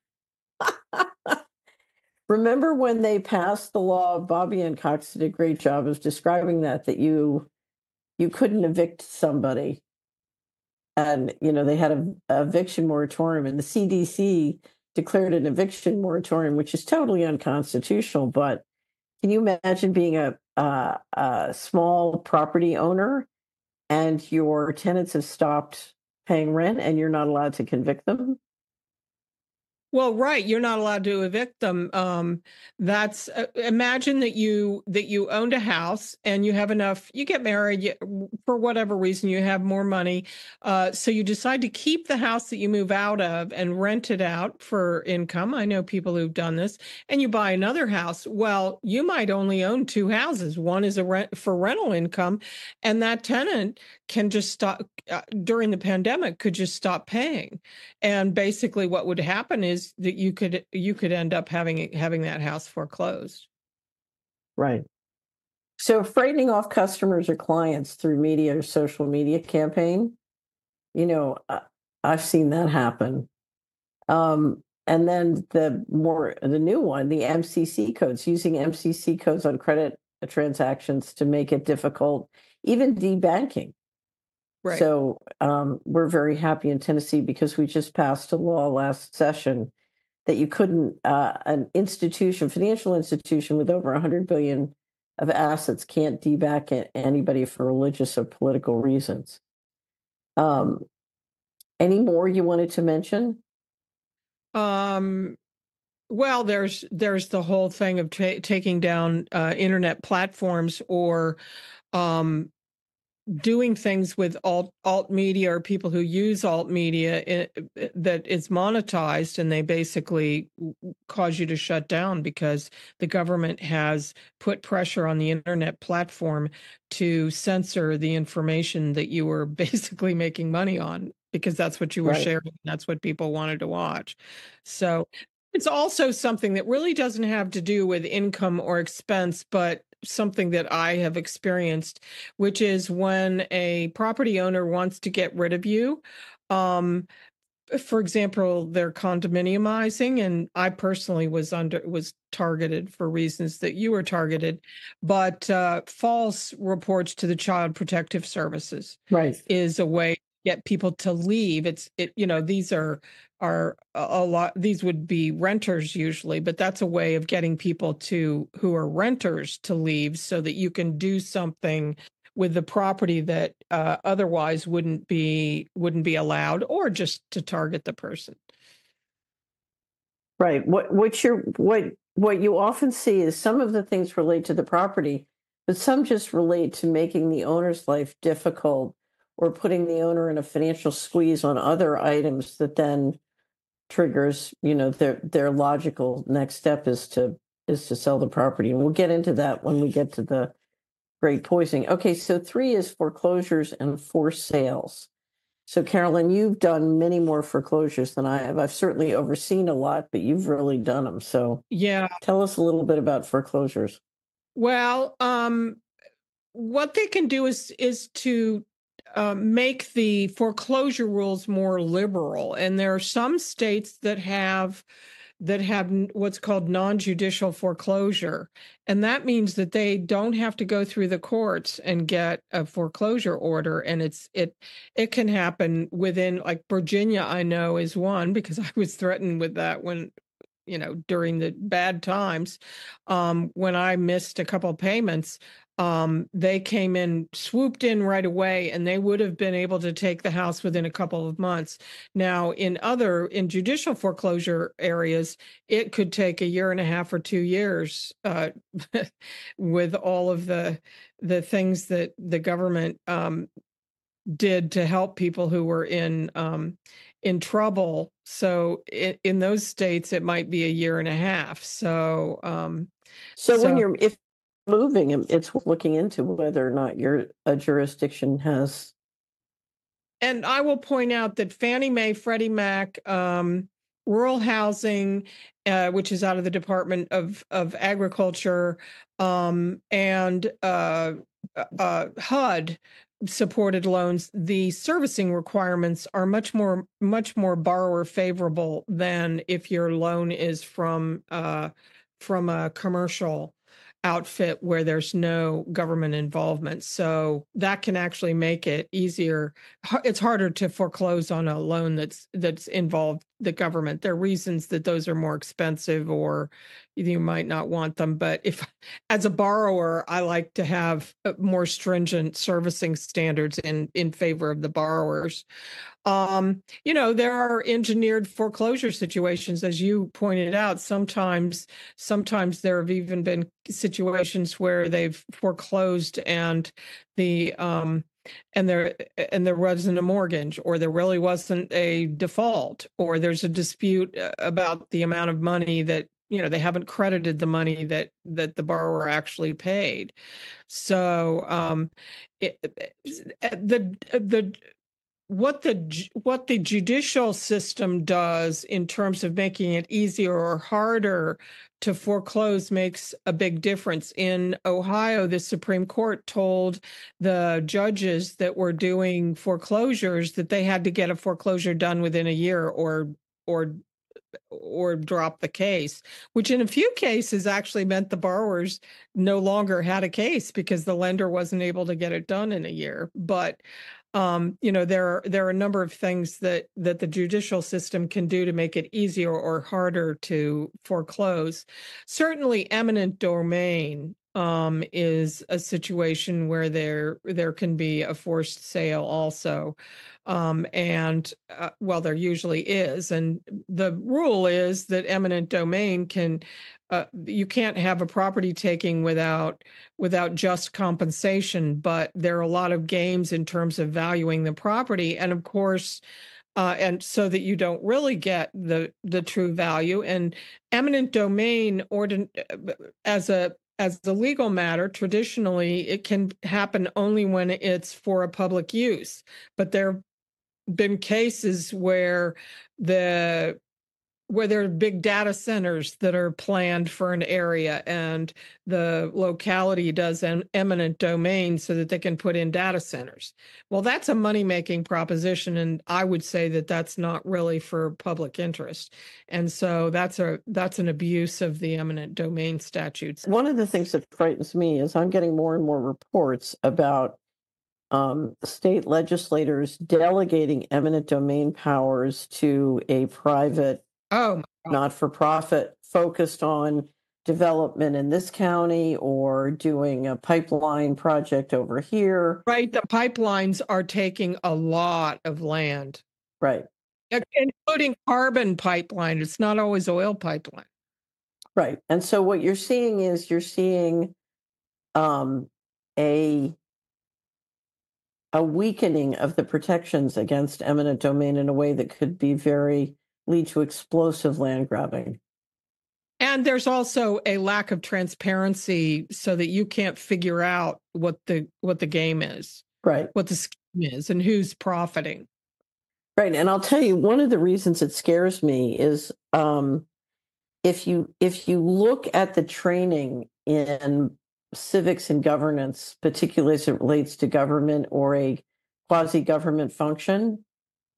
Remember when they passed the law? Bobby and Cox did a great job of describing that that you you couldn't evict somebody, and you know they had a, a eviction moratorium, and the C D C declared an eviction moratorium, which is totally unconstitutional. But can you imagine being a, a, a small property owner and your tenants have stopped paying rent and you're not allowed to convict them? Well, right, you're not allowed to evict them. Um, that's uh, imagine that you that you owned a house and you have enough. You get married you, for whatever reason, you have more money, uh, so you decide to keep the house that you move out of and rent it out for income. I know people who've done this, and you buy another house. Well, you might only own two houses. One is a rent for rental income, and that tenant can just stop uh, during the pandemic. Could just stop paying, and basically, what would happen is that you could you could end up having having that house foreclosed. Right. So frightening off customers or clients through media or social media campaign, you know, uh, I've seen that happen. Um, and then the more the new one, the M C C codes, using M C C codes on credit transactions to make it difficult, even debanking. Right. So um, we're very happy in Tennessee because we just passed a law last session that you couldn't uh, an institution, financial institution with over one hundred billion of assets can't deback anybody for religious or political reasons. Um, any more you wanted to mention? Um, well, there's there's the whole thing of ta taking down uh, internet platforms or um, doing things with alt alt media or people who use alt media i- i- that is monetized, and they basically w- w- cause you to shut down because the government has put pressure on the internet platform to censor the information that you were basically making money on because that's what you were Right. sharing. That's what people wanted to watch. So it's also something that really doesn't have to do with income or expense, but something that I have experienced, which is when a property owner wants to get rid of you, um, for example, they're condominiumizing, and I personally was under was targeted for reasons that you were targeted, but uh, false reports to the Child Protective Services Right. is a way to get people to leave. It's it you know these are are a a lot. These would be renters usually, but that's a way of getting people to who are renters to leave so that you can do something with the property that uh, otherwise wouldn't be wouldn't be allowed, or just to target the person. Right. What what you're what what you often see is some of the things relate to the property, but some just relate to making the owner's life difficult or putting the owner in a financial squeeze on other items that then triggers, you know, their their logical next step is to is to sell the property. And we'll get into that when we get to the great poisoning. Okay, so three is foreclosures and forced sales. So, Carolyn, you've done many more foreclosures than I have. I've certainly overseen a lot, but you've really done them. So, Yeah. tell us a little bit about foreclosures. Well, um, what they can do is is to uh, make the foreclosure rules more liberal, and there are some states that have that have n- what's called non-judicial foreclosure, and that means that they don't have to go through the courts and get a foreclosure order, and it's it it can happen within, like, Virginia, I know, is one, because I was threatened with that when, you know, during the bad times, um, when I missed a couple of payments, um, they came in, swooped in right away, and they would have been able to take the house within a couple of months. Now, in other, in judicial foreclosure areas, it could take a year and a half or two years, uh, with all of the the things that the government um, did to help people who were in um, in trouble. So in, in those states, it might be a year and a half. So um, So, when so you're if moving, it- it's looking into whether or not your a jurisdiction has. and I will point out that Fannie Mae, Freddie Mac, um, rural housing, uh, which is out of the Department of of Agriculture, um, and uh, uh, H U D supported loans, the servicing requirements are much more much more borrower favorable than if your loan is from uh, from a commercial outfit where there's no government involvement. So that can actually make it easier. Har- It's harder to foreclose on a loan that's that's involved the government. There are reasons that those are more expensive, or you might not want them. But if, as a borrower, I like to have uh, more stringent servicing standards in in favor of the borrowers. Um, you know, there are engineered foreclosure situations, as you pointed out. Sometimes, sometimes there have even been situations where they've foreclosed and the um and there and there wasn't a mortgage, or there really wasn't a default, or there's a dispute uh, about the amount of money that, you know, they haven't credited the money that that the borrower actually paid. So um it, the the what the ju- what the judicial system does in terms of making it easier or harder to foreclose makes a big difference. In Ohio, the Supreme Court told the judges that were doing foreclosures that they had to get a foreclosure done within a year, or or or drop the case, which in a few cases actually meant the borrowers no longer had a case because the lender wasn't able to get it done in a year. But um, you know, there are there are a number of things that that the judicial system can do to make it easier or harder to foreclose. Certainly, eminent domain um, is a situation where there there can be a forced sale also. Um, and uh, well, there usually is. And the rule is that eminent domain can, uh, you can't have a property taking without without just compensation. But there are a lot of games in terms of valuing the property, and of course, uh, and so that you don't really get the the true value. And eminent domain, ordin- as a as the legal matter, traditionally it can happen only when it's for a public use. But there been cases where the where there are big data centers that are planned for an area, and the locality does an eminent domain so that they can put in data centers. Well, that's a money-making proposition, and I would say that that's not really for public interest. And so that's a that's an abuse of the eminent domain statutes. One of the things that frightens me is I'm getting more and more reports about um, state legislators delegating eminent domain powers to a private, Oh, my God. not-for-profit focused on development in this county or doing a pipeline project over here. Right. The pipelines are taking a lot of land, Right, i- including carbon pipeline. It's not always oil pipeline. right. And so what you're seeing is you're seeing um, a a weakening of the protections against eminent domain in a way that could be very lead to explosive land grabbing. And there's also a lack of transparency so that you can't figure out what the what the game is, Right, what the scheme is, and who's profiting. right. And I'll tell you, one of the reasons it scares me is um, if you if you look at the training in civics and governance, particularly as it relates to government or a quasi-government function,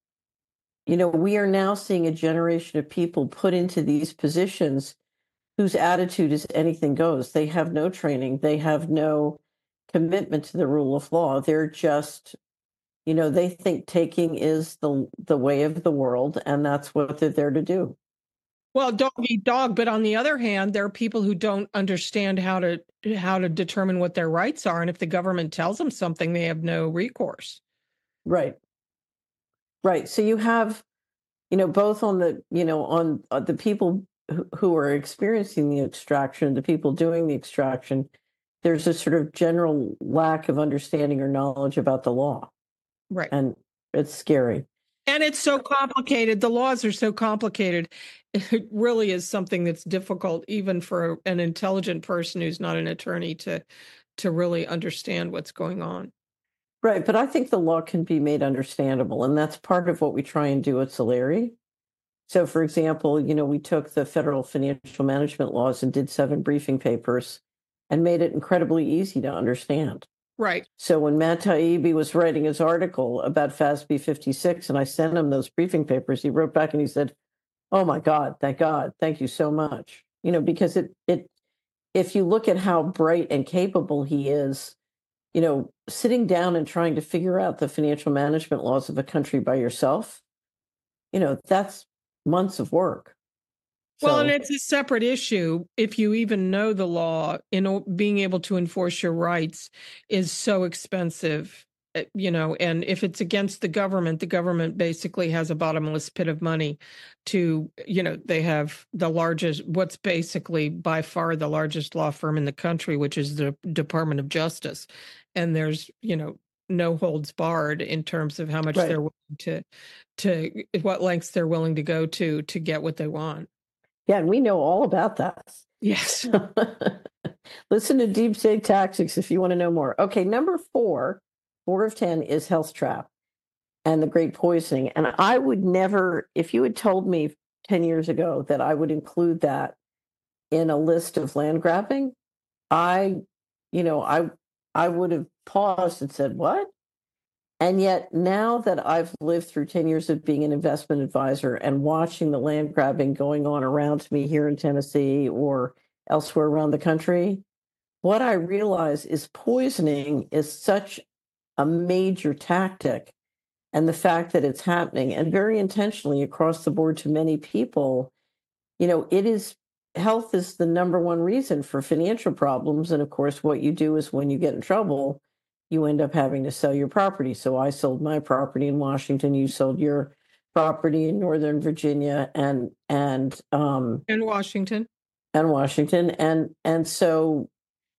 you know, we are now seeing a generation of people put into these positions whose attitude is anything goes. They have no training. They have no commitment to the rule of law. They're just, you know, they think taking is the the way of the world, and that's what they're there to do. Well, dog eat dog, but on the other hand, there are people who don't understand how to how to determine what their rights are, and if the government tells them something, they have no recourse. Right. Right. So you have, you know, both on the, you know, on uh, the people who, who are experiencing the extraction, the people doing the extraction, there's a sort of general lack of understanding or knowledge about the law. Right. And it's scary. And it's so complicated. The laws are so complicated. It really is something that's difficult, even for an intelligent person who's not an attorney, to to really understand what's going on. Right. But I think the law can be made understandable. And that's part of what we try and do at Solari. So, for example, you know, we took the federal financial management laws and did seven briefing papers and made it incredibly easy to understand. Right. So when Matt Taibbi was writing his article about F A S B fifty-six, and I sent him those briefing papers, he wrote back and he said, "Oh my God, thank God, thank you so much." You know, because it it if you look at how bright and capable he is, you know, sitting down and trying to figure out the financial management laws of a country by yourself, you know, that's months of work. Well, and So, it's a separate issue. If you even know the law, you know, being able to enforce your rights is so expensive, uh, you know, and if it's against the government, the government basically has a bottomless pit of money to, you know, they have the largest, what's basically by far the largest law firm in the country, which is the Department of Justice. And there's, you know, no holds barred in terms of how much right. they're willing to, to what lengths they're willing to go to to get what they want. Yeah, and we know all about that. Yes. Listen to Deep State Tactics if you want to know more. Okay, number four, four of ten is Health Trap and the Great Poisoning. And I would never, if you had told me ten years ago that I would include that in a list of land grabbing, I, you know, I I would have paused and said, what? And yet now that I've lived through ten years of being an investment advisor and watching the land grabbing going on around me here in Tennessee or elsewhere around the country, what I realize is poisoning is such a major tactic. And the fact that it's happening and very intentionally across the board to many people, you know, it is health is the number one reason for financial problems. And of course, what you do is when you get in trouble, you end up having to sell your property. So I sold my property in Washington, you sold your property in Northern Virginia and and um In Washington. and Washington. And and so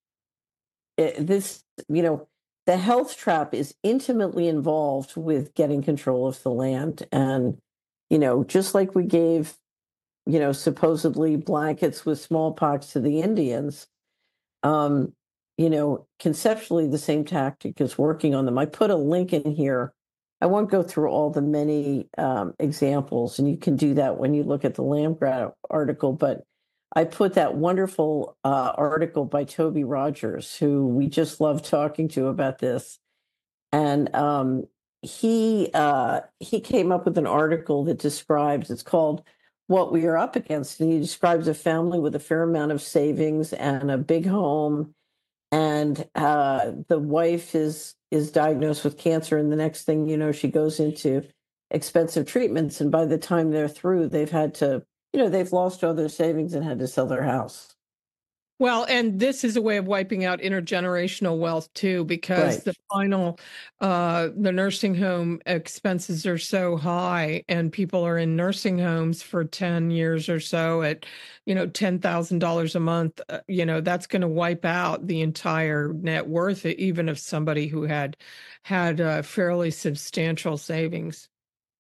it, this, you know, the health trap is intimately involved with getting control of the land. And, you know, just like we gave, you know, supposedly blankets with smallpox to the Indians, um, you know, conceptually the same tactic is working on them. I put a link in here I won't go through all the many um, examples, and you can do that when you look at the Landgraf article. But I put that wonderful uh, article by Toby Rogers, who we just love talking to about this, and um, he uh, he came up with an article that describes. It's called "What We Are Up Against," and he describes a family with a fair amount of savings and a big home, and uh, the wife is is diagnosed with cancer, and the next thing you know, she goes into expensive treatments, and by the time they're through, they've had to, you know, they've lost all their savings and had to sell their house. Well, and this is a way of wiping out intergenerational wealth too, because Right. the final, uh, the nursing home expenses are so high, and people are in nursing homes for ten years or so at, you know, ten thousand dollars a month. Uh, you know, that's going to wipe out the entire net worth, even of somebody who had had uh, fairly substantial savings.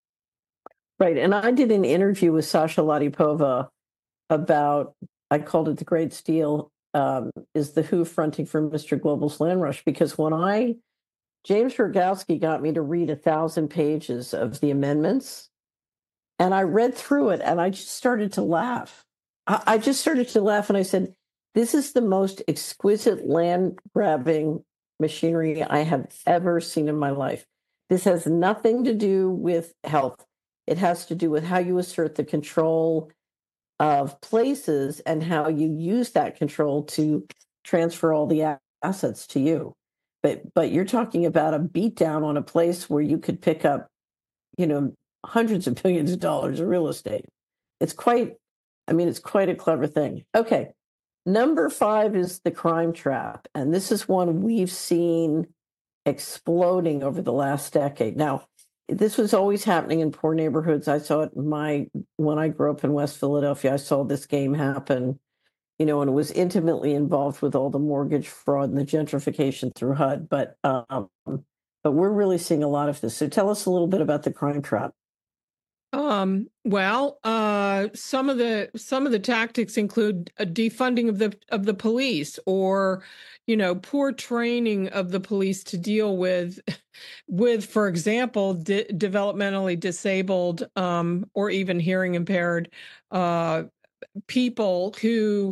Right. And I did an interview with Sasha Latypova about, I called it The Great Steal, um, is the Who fronting for Mister Global's Land Rush? Because when I, James Rogowski got me to read a thousand pages of the amendments, and I read through it and I just started to laugh. I, I just started to laugh and I said, this is the most exquisite land grabbing machinery I have ever seen in my life. This has nothing to do with health. It has to do with how you assert the control of places and how you use that control to transfer all the a- assets to you. But but you're talking about a beatdown on a place where you could pick up, you know, hundreds of billions of dollars of real estate. It's quite, I mean, it's quite a clever thing. Okay. Number five is the crime trap. And this is one we've seen exploding over the last decade. Now, this was always happening in poor neighborhoods. I saw it in my, when I grew up in West Philadelphia, I saw this game happen, you know, and it was intimately involved with all the mortgage fraud and the gentrification through H U D. But um, but we're really seeing a lot of this. So tell us a little bit about the crime trap. Um, well, uh, some of the some of the tactics include a defunding of the of the police, or, you know, poor training of the police to deal with with, for example, di- developmentally disabled, um, or even hearing impaired uh, people who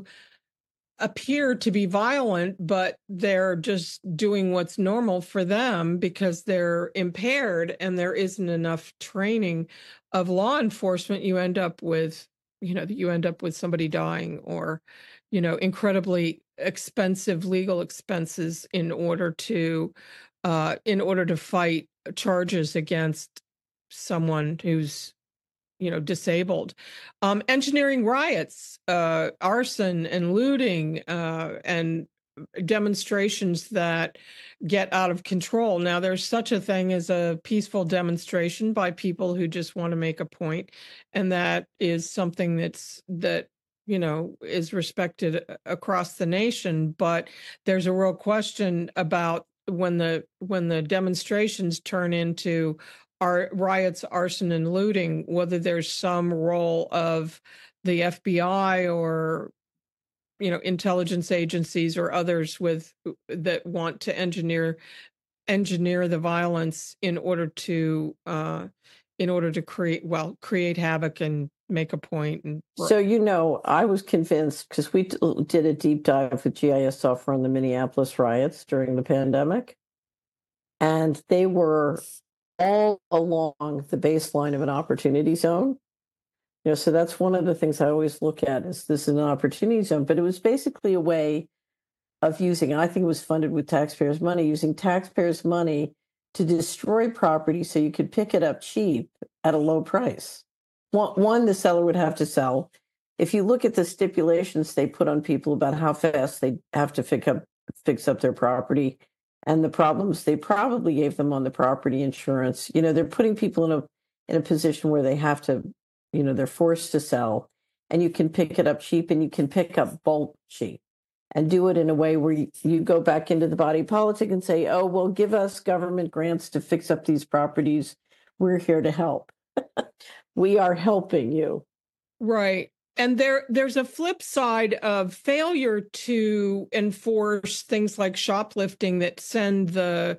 appear to be violent, but they're just doing what's normal for them because they're impaired and there isn't enough training of law enforcement. You end up with, you know, you end up with somebody dying, or, you know, incredibly expensive legal expenses in order to, uh, in order to fight charges against someone who's, you know, disabled. Um, engineering riots, uh, arson and looting, uh, and demonstrations that get out of control. Now, there's such a thing as a peaceful demonstration by people who just want to make a point, and that is something that's that you know is respected across the nation. But there's a real question about when the when the demonstrations turn into our riots, arson, and looting, whether there's some role of the F B I or, you know, intelligence agencies or others with that want to engineer engineer the violence in order to uh, in order to create well create havoc and make a point. And So, you know, I was convinced because we d- did a deep dive with G I S software on the Minneapolis riots during the pandemic, and they were all along the baseline of an opportunity zone. You know, so that's one of the things I always look at is this is an opportunity zone, but it was basically a way of using, I think it was funded with taxpayers' money, using taxpayers' money to destroy property so you could pick it up cheap at a low price. One, one, the seller would have to sell. If you look at the stipulations they put on people about how fast they have to fix up, fix up their property and the problems they probably gave them on the property insurance, you know, they're putting people in a in a position where they have to, you know, they're forced to sell, and you can pick it up cheap and you can pick up bulk cheap and do it in a way where you, you go back into the body politic and say, oh, well, give us government grants to fix up these properties. We're here to help. We are helping you. right. And there there's a flip side of failure to enforce things like shoplifting that send the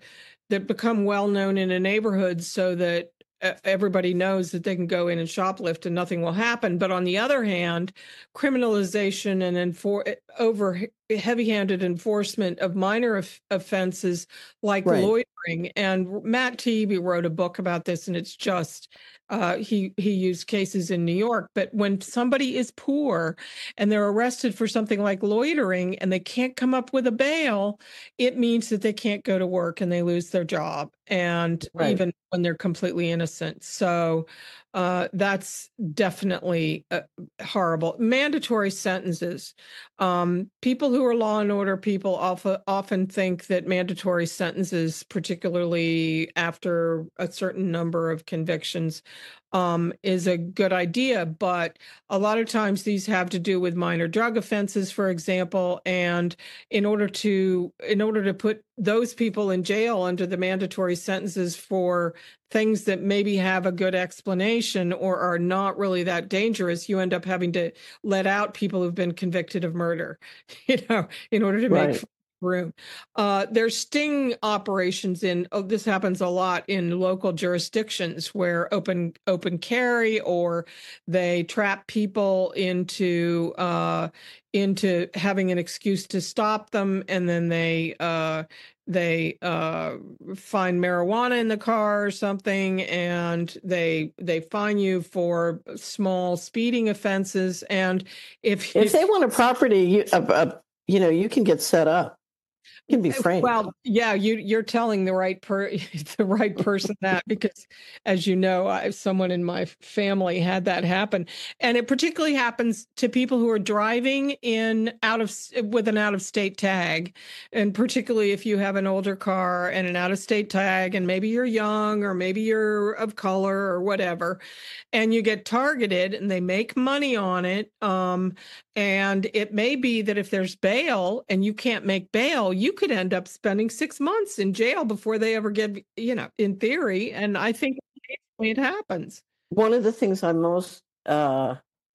that become well known in a neighborhood so that uh, everybody knows that they can go in and shoplift and nothing will happen. But on the other hand, criminalization and enfor- over heavy-handed enforcement of minor of- offenses like Right. loitering. And Matt Taibbi wrote a book about this, and it's just uh, he he used cases in New York. But when somebody is poor and they're arrested for something like loitering and they can't come up with a bail, it means that they can't go to work and they lose their job, and Right. even when they're completely innocent. So uh, that's definitely uh, horrible. Mandatory sentences. Um, people who are law and order people often often think that mandatory sentences, particularly after a certain number of convictions, um, is a good idea. But a lot of times these have to do with minor drug offenses, for example, and in order to in order to put those people in jail under the mandatory sentences for things that maybe have a good explanation or are not really that dangerous, you end up having to let out people who've been convicted of murder, you know, in order to make Right. room. Uh, there's sting operations in, oh, this happens a lot in local jurisdictions where open open carry, or they trap people into uh, into having an excuse to stop them, and then they uh, they uh, find marijuana in the car or something, and they they fine you for small speeding offenses. And if If they want a property, you, uh, uh, you know, you can get set up. You can be framed. Well, yeah, you you're telling the right per the right person that, because, as you know, I, someone in my family had that happen, and it particularly happens to people who are driving in out of with an out of state tag, and particularly if you have an older car and an out of state tag, and maybe you're young or maybe you're of color or whatever, and you get targeted, and they make money on it. Um, and it may be that if there's bail and you can't make bail, you could end up spending six months in jail before they ever get, you know, in theory. And I think it happens. One of the things I most uh,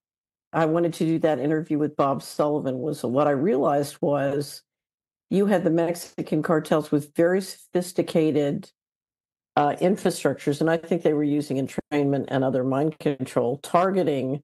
I wanted to do that interview with Bob Sullivan was what I realized was you had the Mexican cartels with very sophisticated uh, infrastructures, and I think they were using entrainment and other mind control, targeting,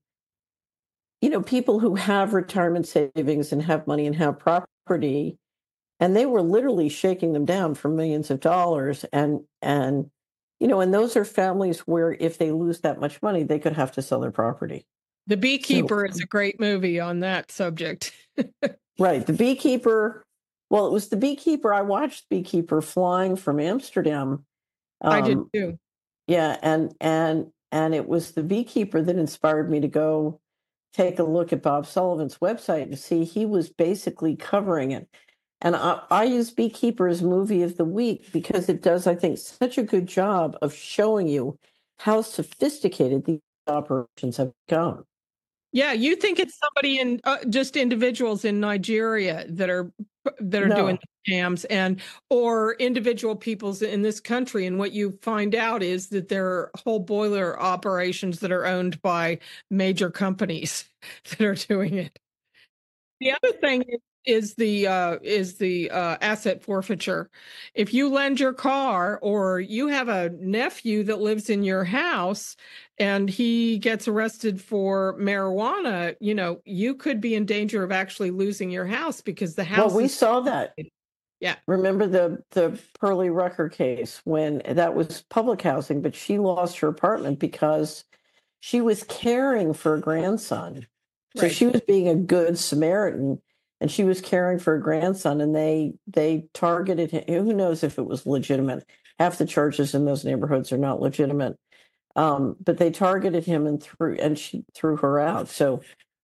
you know, people who have retirement savings and have money and have property, and they were literally shaking them down for millions of dollars. And and you know, and those are families where if they lose that much money, they could have to sell their property. The So, Beekeeper is a great movie on that subject. right, the Beekeeper. Well, it was the Beekeeper. I watched Beekeeper flying from Amsterdam. I did Um, too. yeah, and and and it was the Beekeeper that inspired me to go take a look at Bob Sullivan's website to see he was basically covering it. And I, I use Beekeeper as movie of the week because it does, I think, such a good job of showing you how sophisticated these operations have become. Yeah, you think it's somebody in uh, just individuals in Nigeria that are that are doing No, the scams, and or individual peoples in this country, and what you find out is that there are whole boiler operations that are owned by major companies that are doing it. The other thing is, is the uh, is the uh, asset forfeiture. If you lend your car, or you have a nephew that lives in your house and he gets arrested for marijuana, you know, you could be in danger of actually losing your house because the well, house we is, saw that. yeah. Remember the the Pearlie Rucker case when that was public housing, but she lost her apartment because she was caring for a grandson. So Right. she was being a good Samaritan, and she was caring for a grandson, and they they targeted him. Who knows if it was legitimate? Half the churches in those neighborhoods are not legitimate. Um, but they targeted him and threw and she threw her out. So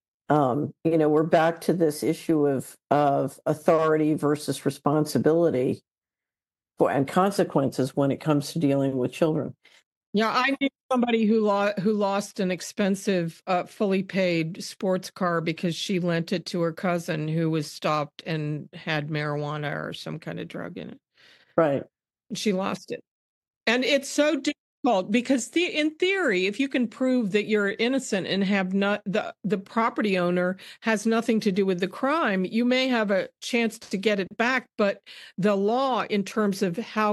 um, you know, we're back to this issue of of authority versus responsibility for, and consequences when it comes to dealing with children. Yeah, I knew somebody who lo- who lost an expensive, uh, fully paid sports car because she lent it to her cousin who was stopped and had marijuana or some kind of drug in it. Right. She lost it. And it's so difficult because the, in theory, if you can prove that you're innocent and have not the the property owner has nothing to do with the crime, you may have a chance to get it back. But the law, in terms of how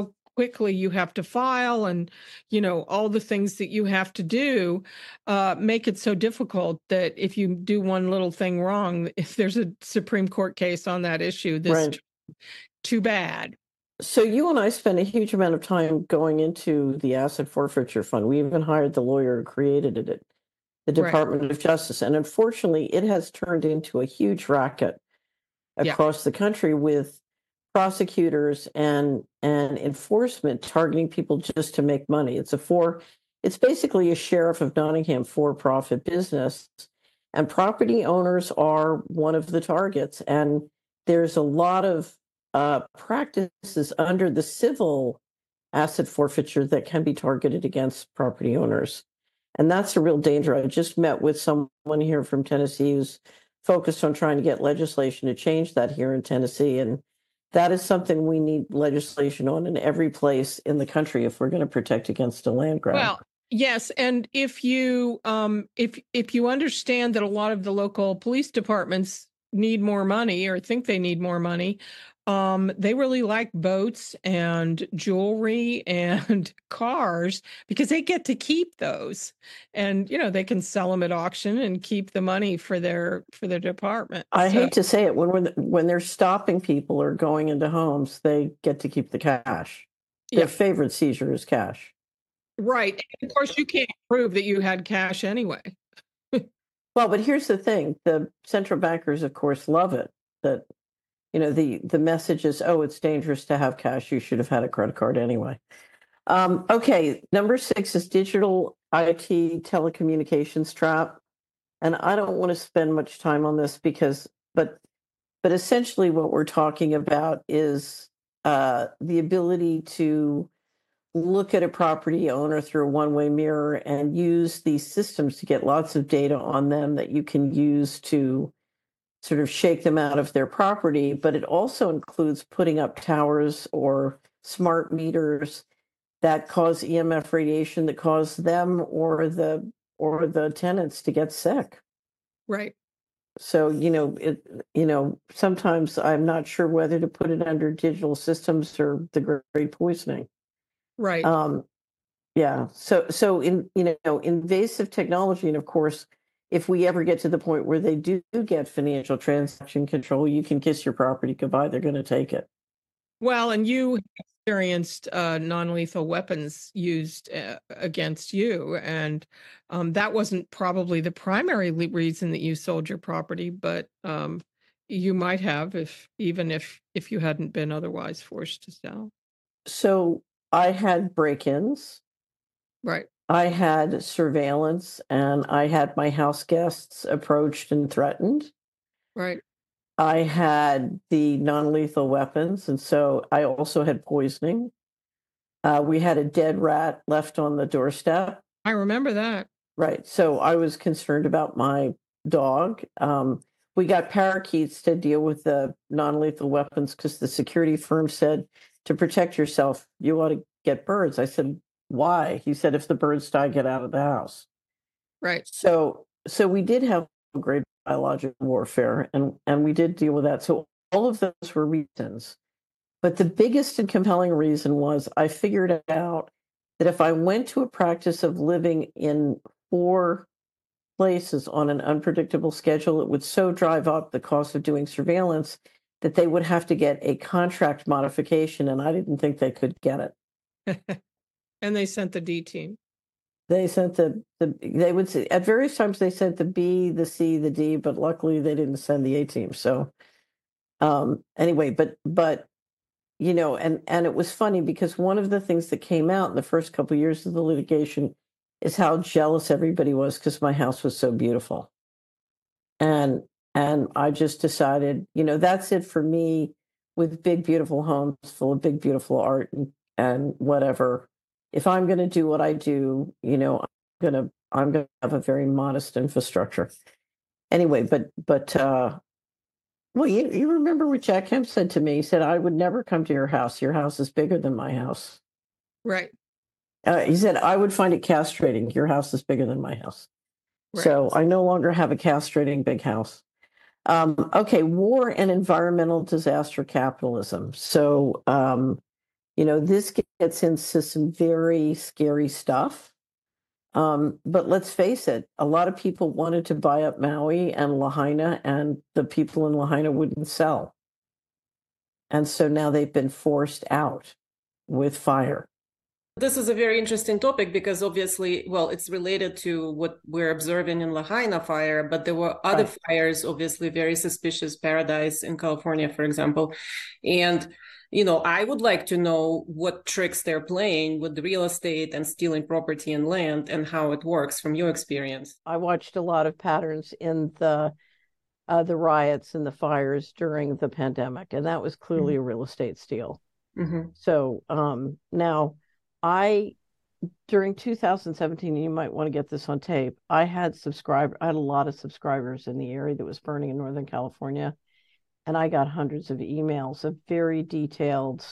quickly you have to file and, you know, all the things that you have to do uh, make it so difficult that if you do one little thing wrong, if there's a Supreme Court case on that issue, this Right. too bad. So you and I spent a huge amount of time going into the asset forfeiture fund. We even hired the lawyer who created it at the Right. Department of Justice. And unfortunately, it has turned into a huge racket Yeah. across the country with prosecutors and and enforcement targeting people just to make money. It's a for it's basically a Sheriff of Nottingham for-profit business, and property owners are one of the targets. And there's a lot of uh, practices under the civil asset forfeiture that can be targeted against property owners. And that's a real danger. I just met with someone here from Tennessee who's focused on trying to get legislation to change that here in Tennessee. And that is something we need legislation on in every place in the country if we're going to protect against a land grab. Well, yes, and if you um, if if you understand that a lot of the local police departments need more money or think they need more money, um, they really like boats and jewelry and cars because they get to keep those, and you know they can sell them at auction and keep the money for their for their department. I So- hate to say it, when we're, when they're stopping people or going into homes, they get to keep the cash. Their Yeah. favorite seizure is cash. Right. And of course, you can't prove that you had cash anyway. Well, but here's the thing: the central bankers, of course, love it. That you know the the message is, oh, it's dangerous to have cash. You should have had a credit card anyway. Um, okay, number six is digital I T telecommunications trap, and I don't want to spend much time on this because, but but essentially, what we're talking about is uh, the ability to look at a property owner through a one-way mirror and use these systems to get lots of data on them that you can use to sort of shake them out of their property. But it also includes putting up towers or smart meters that cause E M F radiation that cause them or the or the tenants to get sick. Right. So, you know, it, you know, sometimes I'm not sure whether to put it under digital systems or the great poisoning. Right. Um, yeah. So, so in, you know, invasive technology, and of course, if we ever get to the point where they do get financial transaction control, you can kiss your property goodbye. They're going to take it. Well, and you experienced uh, non-lethal weapons used uh, against you, and um, that wasn't probably the primary le- reason that you sold your property, but um, you might have if even if if you hadn't been otherwise forced to sell. So I had break-ins. Right. I had surveillance, and I had my house guests approached and threatened. Right. I had the non-lethal weapons, and so I also had poisoning. Uh, we had a dead rat left on the doorstep. I remember that. Right. So I was concerned about my dog. Um, we got parakeets to deal with the non-lethal weapons because the security firm said to protect yourself, you ought to get birds. I said, why? He said, if the birds die, get out of the house. Right. So, so we did have great biological warfare, and and we did deal with that. So all of those were reasons, but the biggest and compelling reason was I figured out that if I went to a practice of living in four places on an unpredictable schedule, it would so drive up the cost of doing surveillance that they would have to get a contract modification, and I didn't think they could get it. And they sent the D team. They sent the, the they would say at various times they sent the B, the C, the D, but luckily they didn't send the A team. So um anyway, but but you know, and and it was funny because one of the things that came out in the first couple of years of the litigation is how jealous everybody was because my house was so beautiful. And and I just decided, you know, that's it for me with big beautiful homes full of big beautiful art and, and whatever. If I'm going to do what I do, you know, I'm going to I'm going to have a very modest infrastructure. Anyway, but but uh well, you, you remember what Jack Kemp said to me? He said, I would never come to your house. Your house is bigger than my house. Right. Uh, he said, I would find it castrating. Your house is bigger than my house. Right. So I no longer have a castrating big house. Um, okay, war and environmental disaster capitalism. So um, You know, this gets into some very scary stuff. Um, but let's face it, a lot of people wanted to buy up Maui and Lahaina, and the people in Lahaina wouldn't sell. And so now they've been forced out with fire. This is a very interesting topic because obviously, well, it's related to what we're observing in Lahaina fire, but there were other Right. fires, obviously very suspicious, Paradise in California, for example. And, you know, I would like to know what tricks they're playing with the real estate and stealing property and land and how it works from your experience. I watched a lot of patterns in the uh, the riots and the fires during the pandemic, and that was clearly Mm-hmm. a real estate steal. Mm-hmm. So um, now I, during two thousand seventeen, you might want to get this on tape, I had subscribe, I had a lot of subscribers in the area that was burning in Northern California. And I got hundreds of emails of very detailed,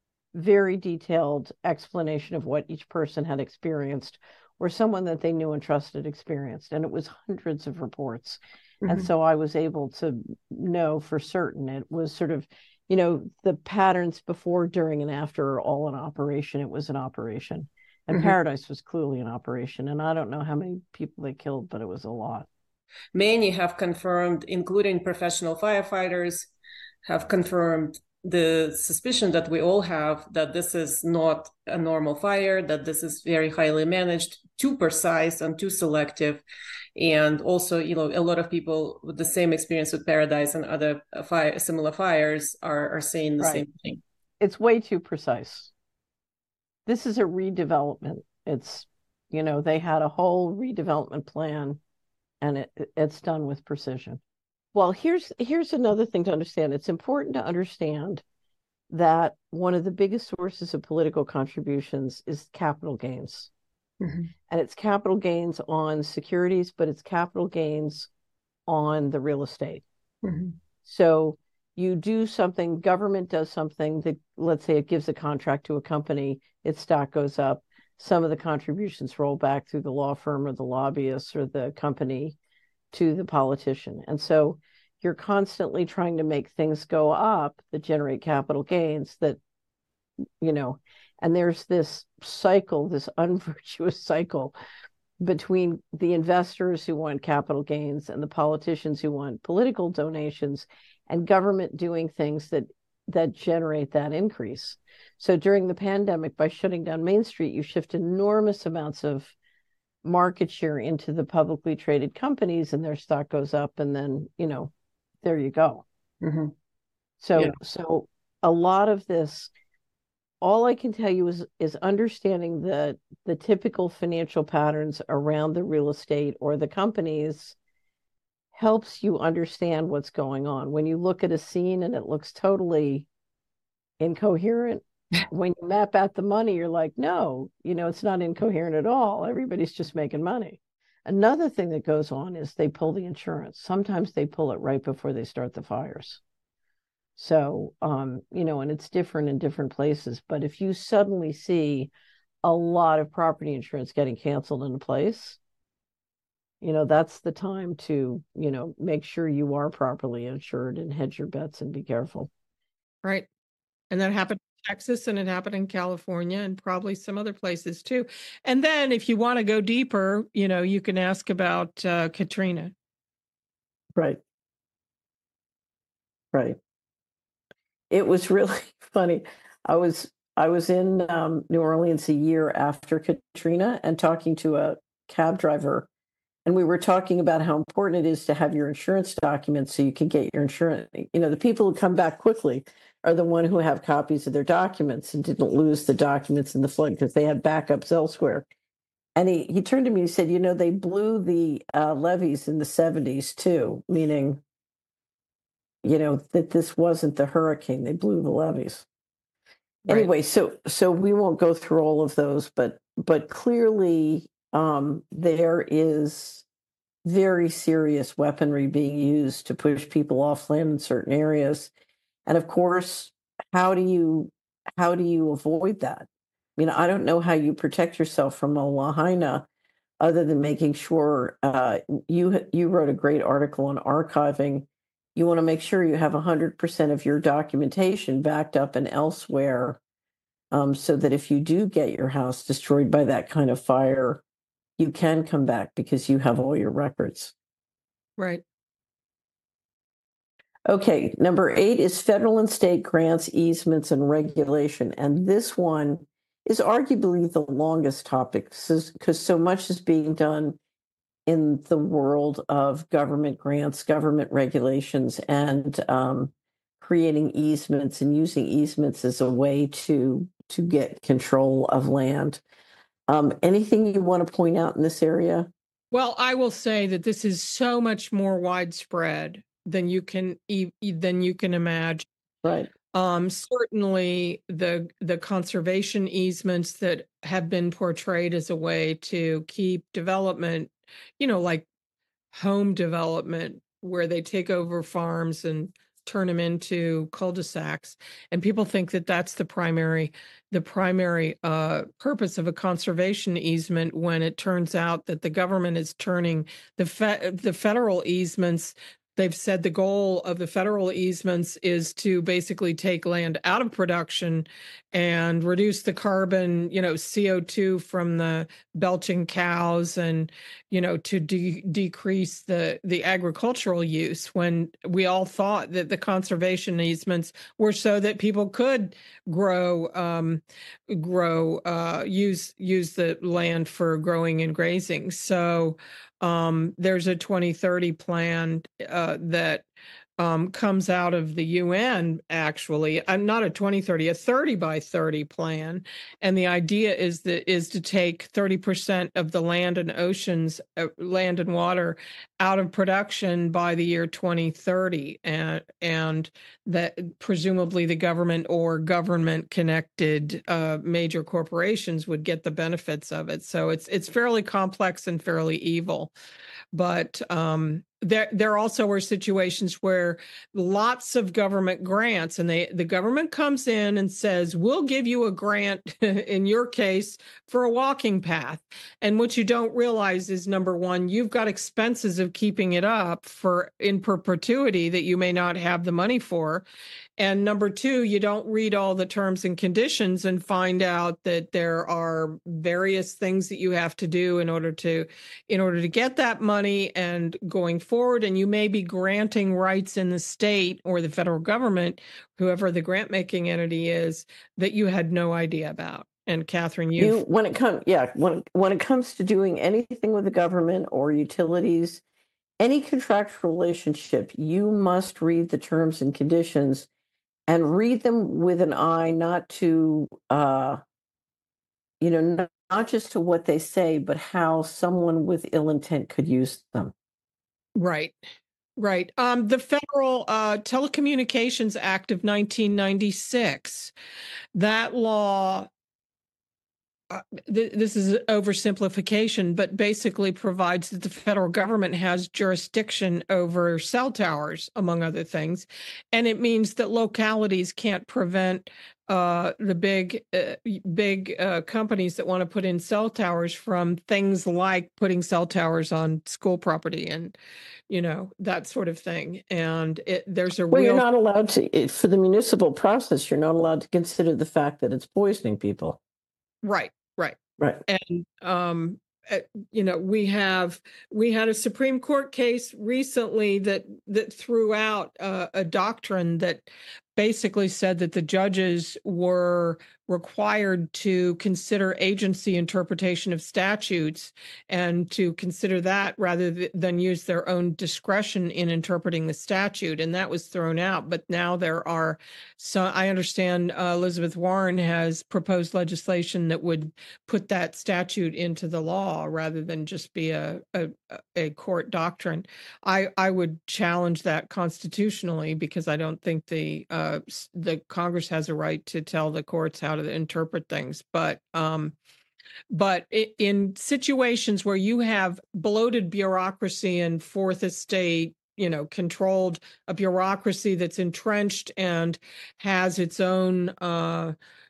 very detailed explanation of what each person had experienced or someone that they knew and trusted experienced. And it was hundreds of reports. Mm-hmm. And so I was able to know for certain it was sort of, you know, the patterns before, during, and after are all in operation. It was an operation. And Mm-hmm. Paradise was clearly an operation. And I don't know how many people they killed, but it was a lot. Many have confirmed, including professional firefighters, have confirmed the suspicion that we all have that this is not a normal fire, that this is very highly managed, too precise and too selective. And also, you know, a lot of people with the same experience with Paradise and other fire, similar fires are, are saying the Right. same thing. It's way too precise. This is a redevelopment. It's, you know, they had a whole redevelopment plan, and it, it's done with precision. Well, here's here's another thing to understand. It's important to understand that one of the biggest sources of political contributions is capital gains. Mm-hmm. And it's capital gains on securities, but it's capital gains on the real estate. Mm-hmm. So you do something, government does something that, let's say it gives a contract to a company, its stock goes up. Some of the contributions roll back through the law firm or the lobbyists or the company to the politician. And so you're constantly trying to make things go up that generate capital gains that, you know, and there's this cycle, this unvirtuous cycle between the investors who want capital gains and the politicians who want political donations and government doing things that that generate that increase. So during the pandemic, by shutting down Main Street, you shift enormous amounts of market share into the publicly traded companies, and their stock goes up, and then, you know, there you go. Mm-hmm. So, Yeah. so a lot of this, all I can tell you is is understanding the the typical financial patterns around the real estate or the companies helps you understand what's going on. When you look at a scene and it looks totally incoherent, when you map out the money, you're like, no, you know, it's not incoherent at all. Everybody's just making money. Another thing that goes on is they pull the insurance. Sometimes they pull it right before they start the fires. So, um, you know, and it's different in different places. But if you suddenly see a lot of property insurance getting canceled in a place, you know, that's the time to, you know, make sure you are properly insured and hedge your bets and be careful. Right. And that happened in Texas, and it happened in California, and probably some other places too. And then if you want to go deeper, you know, you can ask about uh, Katrina. Right. Right. It was really funny. I was I was in um, New Orleans a year after Katrina and talking to a cab driver, and we were talking about how important it is to have your insurance documents so you can get your insurance. You know, the people who come back quickly are the one who have copies of their documents and didn't lose the documents in the flood because they had backups elsewhere. And he, he turned to me and he said, you know, they blew the uh, levees in the seventies too, meaning, you know, that this wasn't the hurricane. They blew the levees. Right. Anyway, so so we won't go through all of those, but but clearly um, there is very serious weaponry being used to push people off land in certain areas. And of course, how do you how do you avoid that? I mean, I don't know how you protect yourself from a Lahaina other than making sure uh, you you wrote a great article on archiving. You want to make sure you have one hundred percent of your documentation backed up and elsewhere um, so that if you do get your house destroyed by that kind of fire, you can come back because you have all your records. Right. Okay, number eight is federal and state grants, easements, and regulation. And this one is arguably the longest topic because so much is being done in the world of government grants, government regulations, and um, creating easements and using easements as a way to to get control of land. Um, anything you want to point out in this area? Well, I will say that this is so much more widespread than you can e- than you can imagine. Right. Um, certainly, the the conservation easements that have been portrayed as a way to keep development, you know, like home development, where they take over farms and turn them into cul-de-sacs, and people think that that's the primary the primary uh, purpose of a conservation easement, when it turns out that the government is turning the fe- the federal easements. They've said the goal of the federal easements is to basically take land out of production and reduce the carbon, you know, C O two from the belching cows, and, you know, to de- decrease the, the agricultural use, when we all thought that the conservation easements were so that people could grow, um, grow, uh, use, use the land for growing and grazing. So, um, there's a twenty thirty plan uh, that um, comes out of the U N, actually. I'm not a twenty thirty, a thirty by thirty plan. And the idea is that is to take thirty percent of the land and oceans, uh, land and water out of production by the year twenty thirty. And, and that presumably the government or government connected uh, major corporations would get the benefits of it. So it's, it's fairly complex and fairly evil. But um, there, there also are situations where lots of government grants, and they, the government comes in and says, "We'll give you a grant," in your case, for a walking path. And what you don't realize is, number one, you've got expenses of keeping it up for in perpetuity that you may not have the money for. And number two, you don't read all the terms and conditions and find out that there are various things that you have to do in order to, in order to get that money and going forward. And you may be granting rights in the state or the federal government, whoever the grant making entity is, that you had no idea about. And Catherine, you, You when it comes, yeah, when when it comes to doing anything with the government or utilities, any contractual relationship, you must read the terms and conditions and read them with an eye not to, uh, you know, not, not just to what they say, but how someone with ill intent could use them. right. Right. Um, the Federal uh, Telecommunications Act of nineteen ninety-six, that law, uh, th- this is oversimplification, but basically provides that the federal government has jurisdiction over cell towers, among other things. And it means that localities can't prevent uh, the big, uh, big uh, companies that want to put in cell towers from things like putting cell towers on school property and, you know, that sort of thing. And it, there's a Well, real you're not allowed to, it, for the municipal process, you're not allowed to consider the fact that it's poisoning people. right, right. Right. And um, uh, you know, we have we had a Supreme Court case recently that that threw out uh, a doctrine that basically said that the judges were required to consider agency interpretation of statutes and to consider that rather th- than use their own discretion in interpreting the statute. And that was thrown out. But now there are, so I understand uh, Elizabeth Warren has proposed legislation that would put that statute into the law rather than just be a, a, a court doctrine. I, I would challenge that constitutionally because I don't think the uh, the Congress has a right to tell the courts how to interpret things. But um, but in situations where you have bloated bureaucracy and fourth estate, you know, controlled a bureaucracy that's entrenched and has its own uh,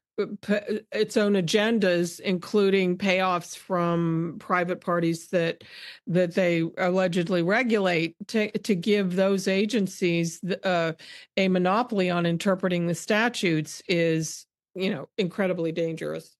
its own agendas, including payoffs from private parties that that they allegedly regulate, to to give those agencies uh, a monopoly on interpreting the statutes is you know, incredibly dangerous.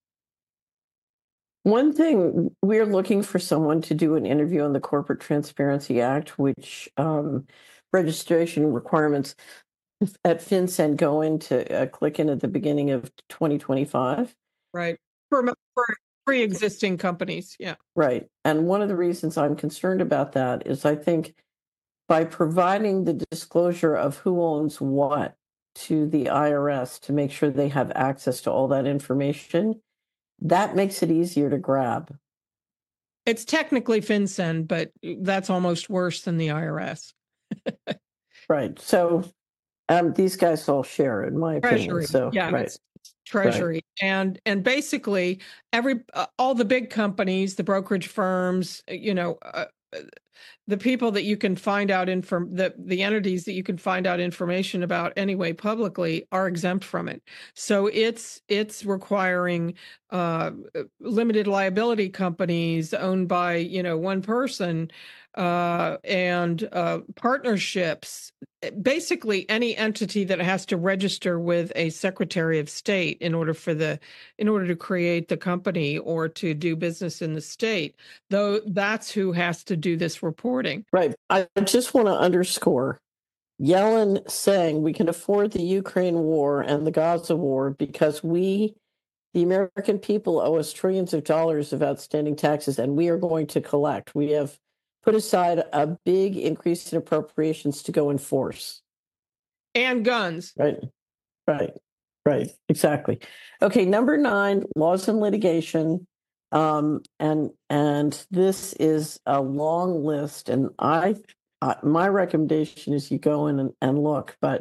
One thing, we're looking for someone to do an interview on the Corporate Transparency Act, which um, registration requirements at FinCEN go into uh, click in at the beginning of twenty twenty-five. Right. For, for pre-existing companies. Yeah. Right. And one of the reasons I'm concerned about that is I think by providing the disclosure of who owns what to the I R S to make sure they have access to all that information, that makes it easier to grab. It's technically FinCEN, but that's almost worse than the I R S. Right. So um, these guys all share, in my opinion. Treasury. So, Yeah, right. it's Treasury. Right. And and basically every uh, all the big companies, the brokerage firms, you know, uh, the people that you can find out inform the the entities that you can find out information about anyway publicly are exempt from it. So it's it's requiring uh, limited liability companies owned by, you know, one person uh, and uh, partnerships. Basically, any entity that has to register with a Secretary of State in order for the in order to create the company or to do business in the state, though that's who has to do this reporting. Right. I just want to underscore Yellen saying we can afford the Ukraine war and the Gaza war because we, the American people, owe us trillions of dollars of outstanding taxes, and we are going to collect. We have put aside a big increase in appropriations to go enforce. And guns. Right. Right. Right. Exactly. Okay. Number nine, laws and litigation. Um, and and this is a long list, and I, uh, my recommendation is you go in and, and look, but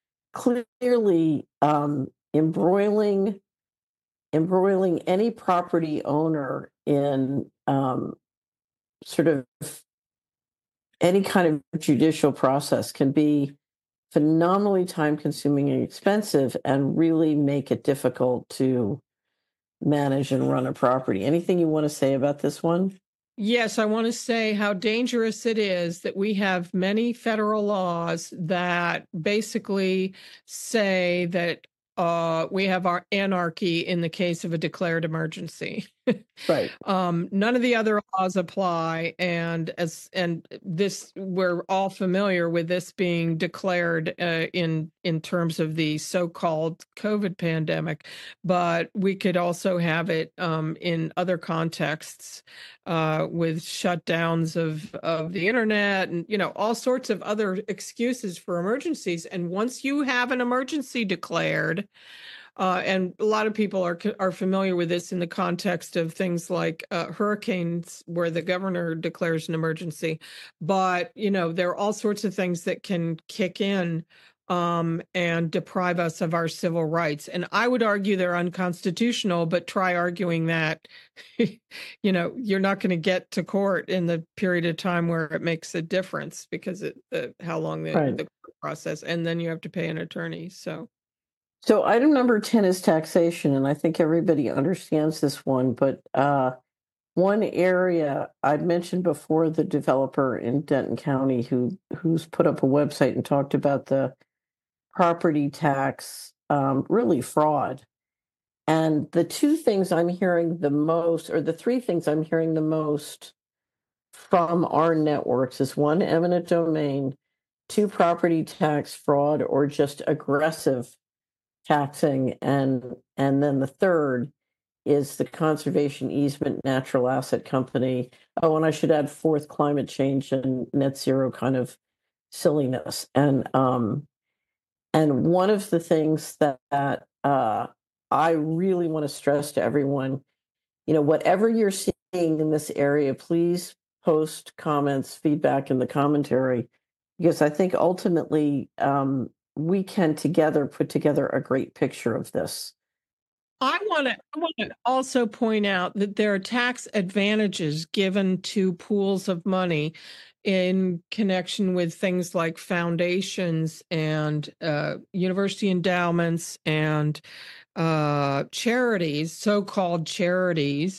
clearly um, embroiling embroiling any property owner in um, sort of any kind of judicial process can be phenomenally time consuming and expensive and really make it difficult to manage and run a property. Anything you want to say about this one? Yes, I want to say how dangerous it is that we have many federal laws that basically say that uh, we have our anarchy in the case of a declared emergency. Right. Um, none of the other laws apply, and as and this we're all familiar with this being declared uh, in in terms of the so-called COVID pandemic, but we could also have it um, in other contexts uh, with shutdowns of of the internet and you know all sorts of other excuses for emergencies. And once you have an emergency declared. Uh, and a lot of people are are familiar with this in the context of things like uh, hurricanes, where the governor declares an emergency. But you know, there are all sorts of things that can kick in um, and deprive us of our civil rights. And I would argue they're unconstitutional. But try arguing that, you know, you're not going to get to court in the period of time where it makes a difference because it uh, how long the, Right. the process, and then you have to pay an attorney. So. So item number ten is taxation, and I think everybody understands this one, but uh, one area I'd mentioned before, the developer in Denton County who who's put up a website and talked about the property tax, um, really fraud. And the two things I'm hearing the most, or the three things I'm hearing the most from our networks is one, eminent domain, two, property tax fraud or just aggressive taxing, and and then the third is the conservation easement natural asset company. Oh, and I should add fourth, climate change and net zero kind of silliness. And um and one of the things that, that uh I really want to stress to everyone, you know, whatever you're seeing in this area, please post comments, feedback in the commentary, because I think ultimately um we can together put together a great picture of this. I want to I want to also point out that there are tax advantages given to pools of money in connection with things like foundations and uh, university endowments and uh, charities, so-called charities,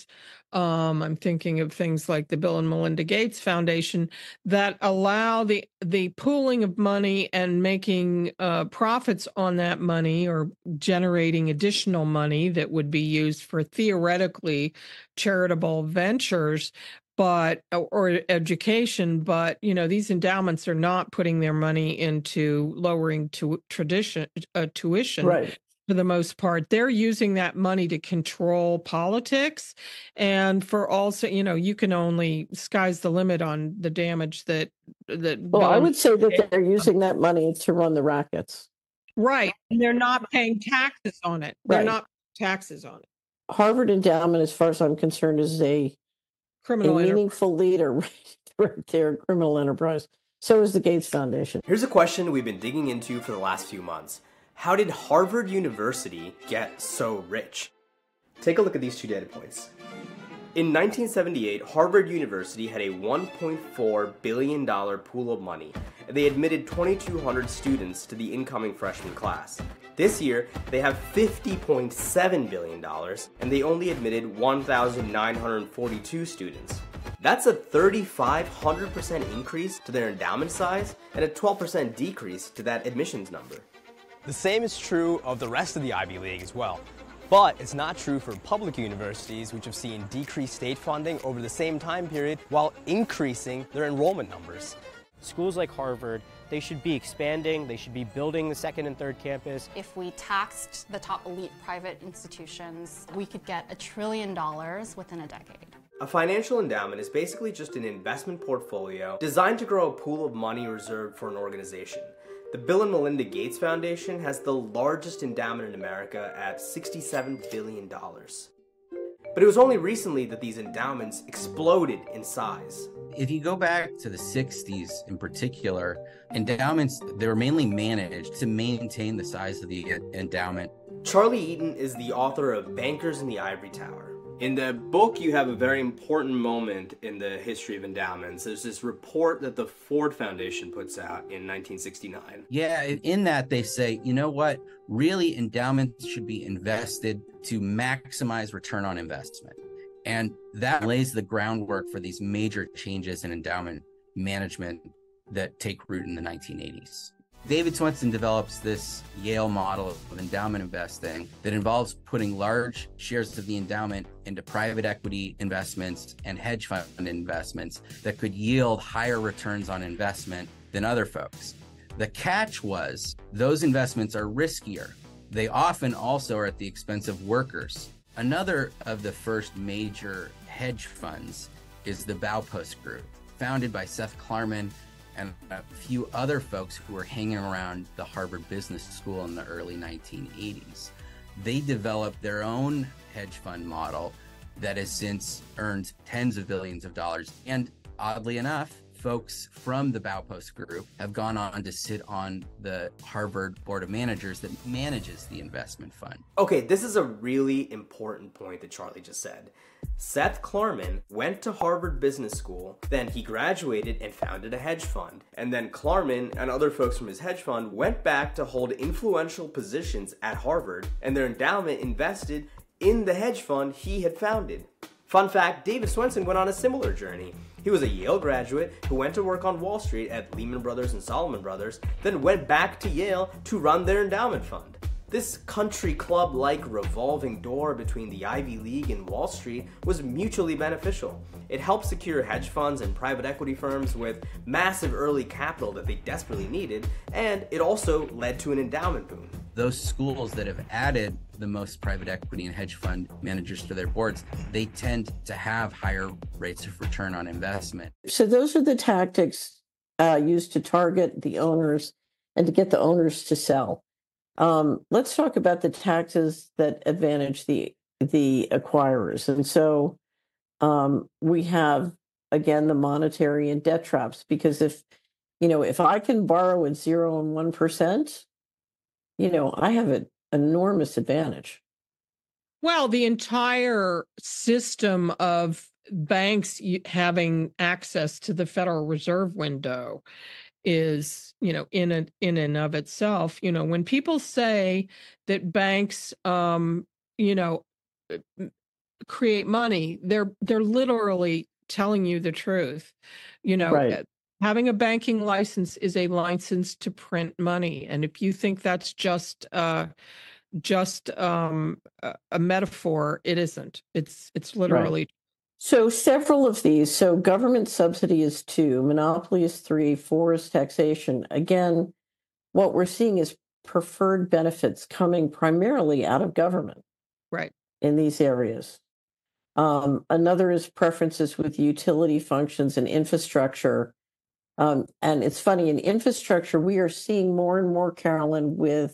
Um, I'm thinking of things like the Bill and Melinda Gates Foundation that allow the the pooling of money and making uh, profits on that money, or generating additional money that would be used for theoretically charitable ventures, but or education. But you know, these endowments are not putting their money into lowering to tradition uh, tuition. Right. For the most part, they're using that money to control politics, and for also, you know, you can only sky's the limit on the damage that that. Well, I Bill would say that they're using that money to run the rackets. Right, and they're not paying taxes on it. They're Right. not paying taxes on it. Harvard Endowment, as far as I'm concerned, is a, a Criminal enter- meaningful leader right there in criminal enterprise. So is the Gates Foundation. Here's a question we've been digging into for the last few months. How did Harvard University get so rich? Take a look at these two data points. In nineteen seventy-eight, Harvard University had a one point four billion dollars pool of money, and they admitted twenty-two hundred students to the incoming freshman class. This year, they have fifty point seven billion dollars, and they only admitted one thousand nine hundred forty-two students. That's a three thousand five hundred percent increase to their endowment size, and a twelve percent decrease to that admissions number. The same is true of the rest of the Ivy League as well. But it's not true for public universities, which have seen decreased state funding over the same time period while increasing their enrollment numbers. Schools like Harvard, they should be expanding, they should be building the second and third campus. If we taxed the top elite private institutions, we could get a trillion dollars within a decade. A financial endowment is basically just an investment portfolio designed to grow a pool of money reserved for an organization. The Bill and Melinda Gates Foundation has the largest endowment in America at sixty-seven billion dollars. But it was only recently that these endowments exploded in size. If you go back to the sixties in particular, endowments, they were mainly managed to maintain the size of the endowment. Charlie Eaton is the author of Bankers in the Ivory Tower. In the book, you have a very important moment in the history of endowments. There's this report that the Ford Foundation puts out in nineteen sixty-nine. Yeah, in that they say, you know what, really endowments should be invested to maximize return on investment. And that lays the groundwork for these major changes in endowment management that take root in the nineteen eighties. David Swensen develops this Yale model of endowment investing that involves putting large shares of the endowment into private equity investments and hedge fund investments that could yield higher returns on investment than other folks. The catch was those investments are riskier. They often also are at the expense of workers. Another of the first major hedge funds is the Baupost Group, founded by Seth Klarman and a few other folks who were hanging around the Harvard Business School in the early nineteen eighties. They developed their own hedge fund model that has since earned tens of billions of dollars. And oddly enough, folks from the Baupost Group have gone on to sit on the Harvard Board of Managers that manages the investment fund. Okay, this is a really important point that Charlie just said. Seth Klarman went to Harvard Business School, then he graduated and founded a hedge fund. And then Klarman and other folks from his hedge fund went back to hold influential positions at Harvard, and their endowment invested in the hedge fund he had founded. Fun fact, David Swensen went on a similar journey. He was a Yale graduate who went to work on Wall Street at Lehman Brothers and Salomon Brothers, then went back to Yale to run their endowment fund. This country club-like revolving door between the Ivy League and Wall Street was mutually beneficial. It helped secure hedge funds and private equity firms with massive early capital that they desperately needed, and it also led to an endowment boom. Those schools that have added the most private equity and hedge fund managers to their boards, they tend to have higher rates of return on investment. So those are the tactics uh, used to target the owners and to get the owners to sell. Um, let's talk about the taxes that advantage the the acquirers. And so um, we have, again, the monetary and debt traps, because if, you know, if I can borrow at zero and one percent, you know, I have an enormous advantage. Well, the entire system of banks having access to the Federal Reserve window is, you know, in a, in and of itself, you know, when people say that banks, um, you know, create money. They're they're literally telling you the truth. You know, Right. uh, having a banking license is a license to print money, and if you think that's just uh, just um, a, a metaphor, it isn't. It's it's Right. literally. So several of these. So government subsidy is two, monopoly is three, four is taxation. Again, what we're seeing is preferred benefits coming primarily out of government Right. in these areas. Um, another is preferences with utility functions and infrastructure. Um, and it's funny, in infrastructure, we are seeing more and more, Carolyn, with,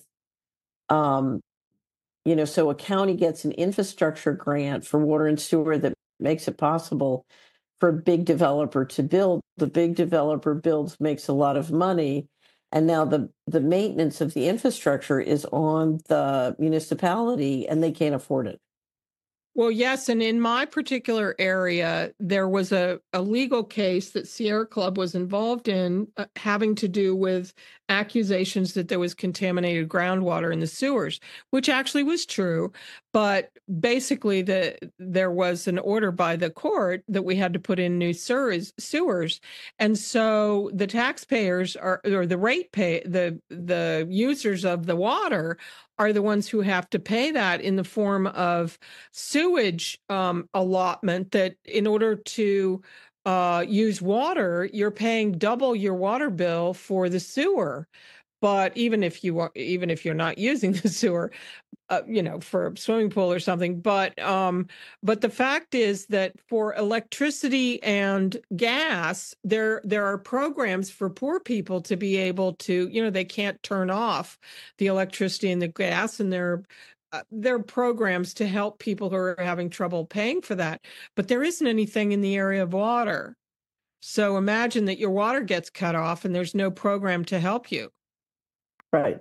um, you know, so a county gets an infrastructure grant for water and sewer that makes it possible for a big developer to build. The big developer builds, makes a lot of money. And now the, the maintenance of the infrastructure is on the municipality and they can't afford it. Well, yes, and in my particular area, there was a, a legal case that Sierra Club was involved in, uh, having to do with accusations that there was contaminated groundwater in the sewers, which actually was true. But basically, the there was an order by the court that we had to put in new sewers, sewers, and so the taxpayers are, or the rate pay, the the users of the water are the ones who have to pay that in the form of sewage um, allotment, that in order to uh, use water, you're paying double your water bill for the sewer. But even if you are, even if you're not using the sewer, uh, you know, for a swimming pool or something. But um, but the fact is that for electricity and gas, there there are programs for poor people to be able to, you know, they can't turn off the electricity and the gas, and there uh, there are programs to help people who are having trouble paying for that. But there isn't anything in the area of water. So imagine that your water gets cut off and there's no program to help you. Right.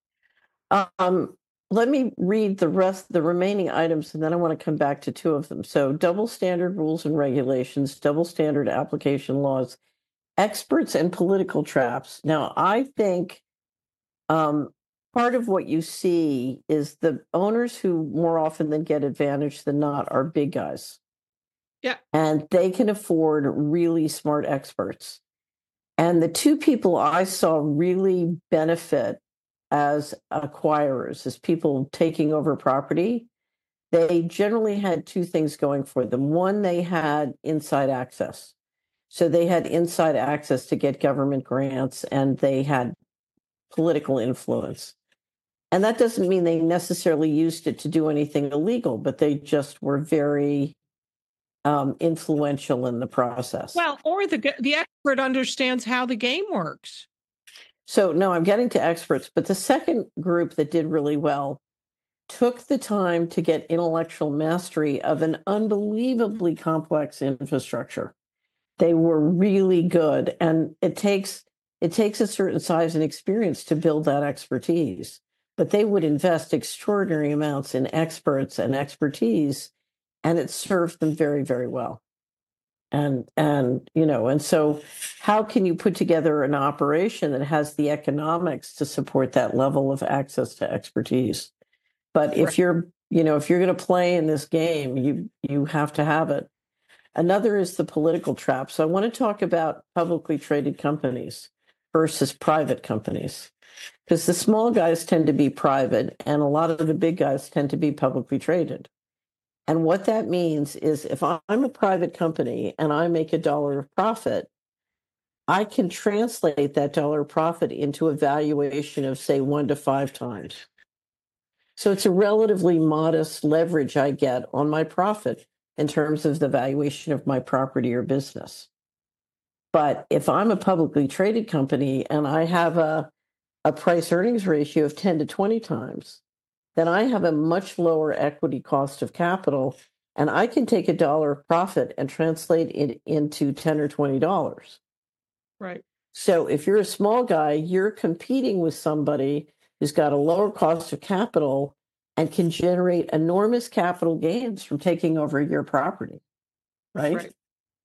Um, let me read the rest, the remaining items, and then I want to come back to two of them. So double standard rules and regulations, double standard application laws, experts and political traps. Now, I think um, part of what you see is the owners who more often than get advantage than not are big guys. Yeah. And they can afford really smart experts. And the two people I saw really benefit as acquirers, as people taking over property, they generally had two things going for them. One, they had inside access. So they had inside access to get government grants, and they had political influence. And that doesn't mean they necessarily used it to do anything illegal, but they just were very um, influential in the process. Well, or the the expert understands how the game works. So, no, I'm getting to experts, but the second group that did really well took the time to get intellectual mastery of an unbelievably complex infrastructure. They were really good, and it takes it takes a certain size and experience to build that expertise. But they would invest extraordinary amounts in experts and expertise, and it served them very, very well. And, and, you know, and so how can you put together an operation that has the economics to support that level of access to expertise? But if you're, you know, if you're going to play in this game, you, you have to have it. Another is the political trap. So I want to talk about publicly traded companies versus private companies, because the small guys tend to be private and a lot of the big guys tend to be publicly traded. And what that means is if I'm a private company and I make a dollar of profit, I can translate that dollar profit into a valuation of, say, one to five times. So it's a relatively modest leverage I get on my profit in terms of the valuation of my property or business. But if I'm a publicly traded company and I have a, a price earnings ratio of ten to twenty times, then I have a much lower equity cost of capital, and I can take a dollar of profit and translate it into ten or twenty dollars. Right. So if you're a small guy, you're competing with somebody who's got a lower cost of capital and can generate enormous capital gains from taking over your property, right? Right.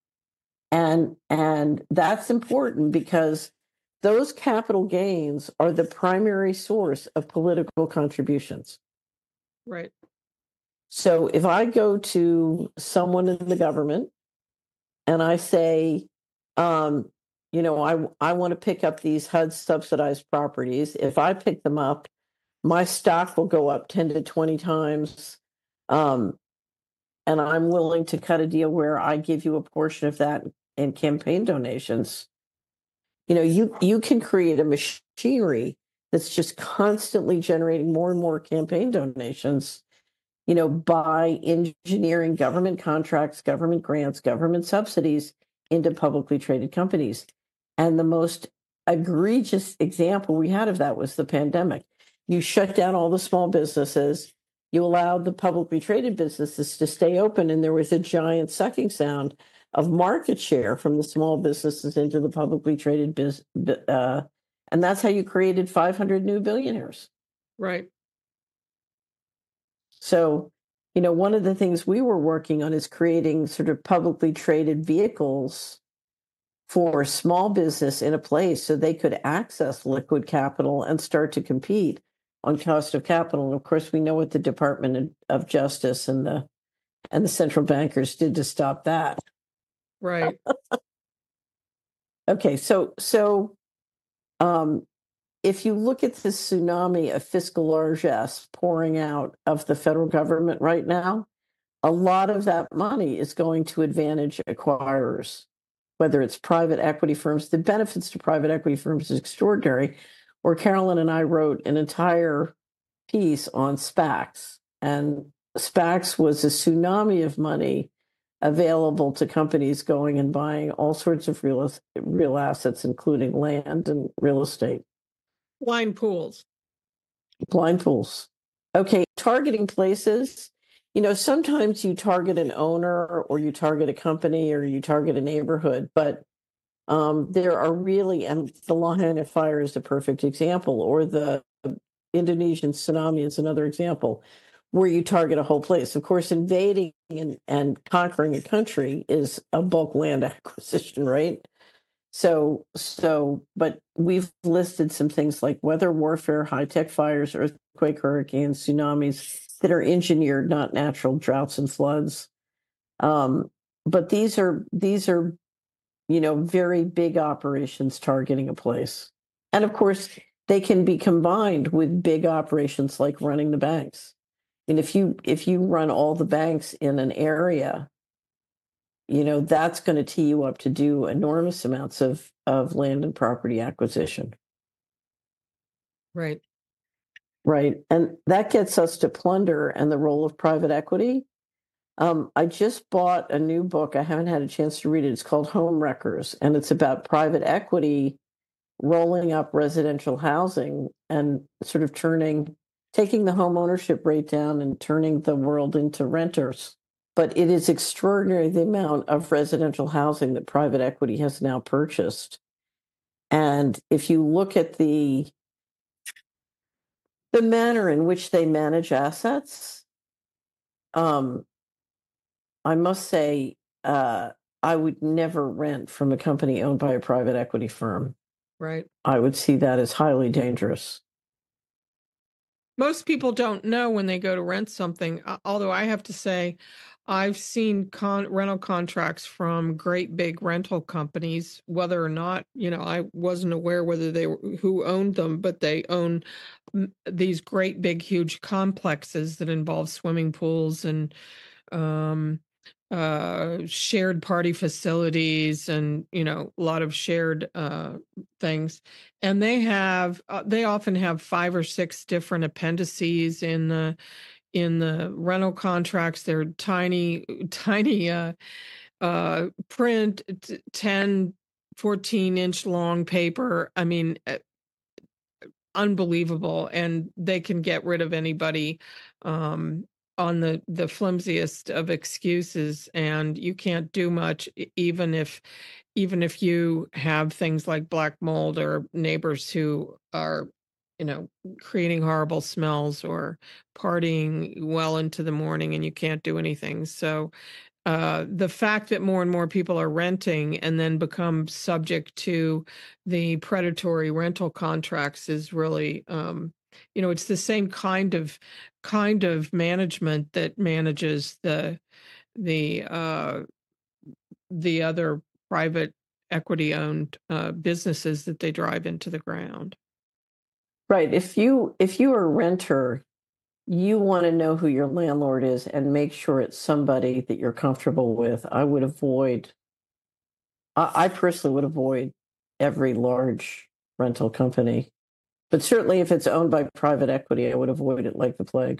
And and that's important because those capital gains are the primary source of political contributions. Right. So if I go to someone in the government and I say, um, you know, I I want to pick up these H U D subsidized properties. If I pick them up, my stock will go up ten to twenty times. Um, and I'm willing to cut a deal where I give you a portion of that in campaign donations. You know, you you can create a machinery that's just constantly generating more and more campaign donations, you know, by engineering government contracts, government grants, government subsidies into publicly traded companies. And the most egregious example we had of that was the pandemic. You shut down all the small businesses, you allowed the publicly traded businesses to stay open, and there was a giant sucking sound of market share from the small businesses into the publicly traded business. Uh, and that's how you created five hundred new billionaires. Right. So, you know, one of the things we were working on is creating sort of publicly traded vehicles for small business in a place so they could access liquid capital and start to compete on cost of capital. And of course, we know what the Department of Justice and the and the central bankers did to stop that. Right. Okay, so so um, if you look at the tsunami of fiscal largesse pouring out of the federal government right now, a lot of that money is going to advantage acquirers, whether it's private equity firms. The benefits to private equity firms is extraordinary. Where Carolyn and I wrote an entire piece on SPACs, and SPACs was a tsunami of money available to companies going and buying all sorts of real, real assets, including land and real estate. Blind pools. Blind pools. Okay, targeting places. You know, sometimes you target an owner or you target a company or you target a neighborhood, but um, there are really, and the Lahaina fire is a perfect example, or the Indonesian tsunami is another example, where you target a whole place. Of course, invading and, and conquering a country is a bulk land acquisition, right? So, so, but we've listed some things like weather warfare, high-tech fires, earthquake, hurricanes, tsunamis that are engineered, not natural droughts and floods. Um, but these are these are, you know, very big operations targeting a place, and of course, they can be combined with big operations like running the banks. And if you if you run all the banks in an area, you know, that's going to tee you up to do enormous amounts of, of land and property acquisition. Right. Right. And that gets us to plunder and the role of private equity. Um, I just bought a new book. I haven't had a chance to read it. It's called Home Wreckers, and it's about private equity rolling up residential housing and sort of turning, taking the home ownership rate down and turning the world into renters. But it is extraordinary the amount of residential housing that private equity has now purchased. And if you look at the the manner in which they manage assets, um, I must say, uh, I would never rent from a company owned by a private equity firm. Right. I would see that as highly dangerous. Most people don't know when they go to rent something, uh, although I have to say, I've seen con- rental contracts from great big rental companies, whether or not, you know, I wasn't aware whether they were, who owned them, but they own m- these great big, huge complexes that involve swimming pools and um, uh, shared party facilities and, you know, a lot of shared uh, things. And they have, uh, they often have five or six different appendices in the in the rental contracts. They're tiny, tiny uh, uh, print, t- ten, fourteen inch long paper. I mean, uh, unbelievable. And they can get rid of anybody um, on the, the flimsiest of excuses. And you can't do much, e- even if, even if you have things like black mold or neighbors who are, you know, creating horrible smells or partying well into the morning and you can't do anything. So uh, the fact that more and more people are renting and then become subject to the predatory rental contracts is really um, You know, it's the same kind of kind of management that manages the the uh, the other private equity owned uh, businesses that they drive into the ground. Right. If you if you are a renter, you want to know who your landlord is and make sure it's somebody that you're comfortable with. I would avoid, I, I personally would avoid every large rental company. But certainly if it's owned by private equity, I would avoid it like the plague.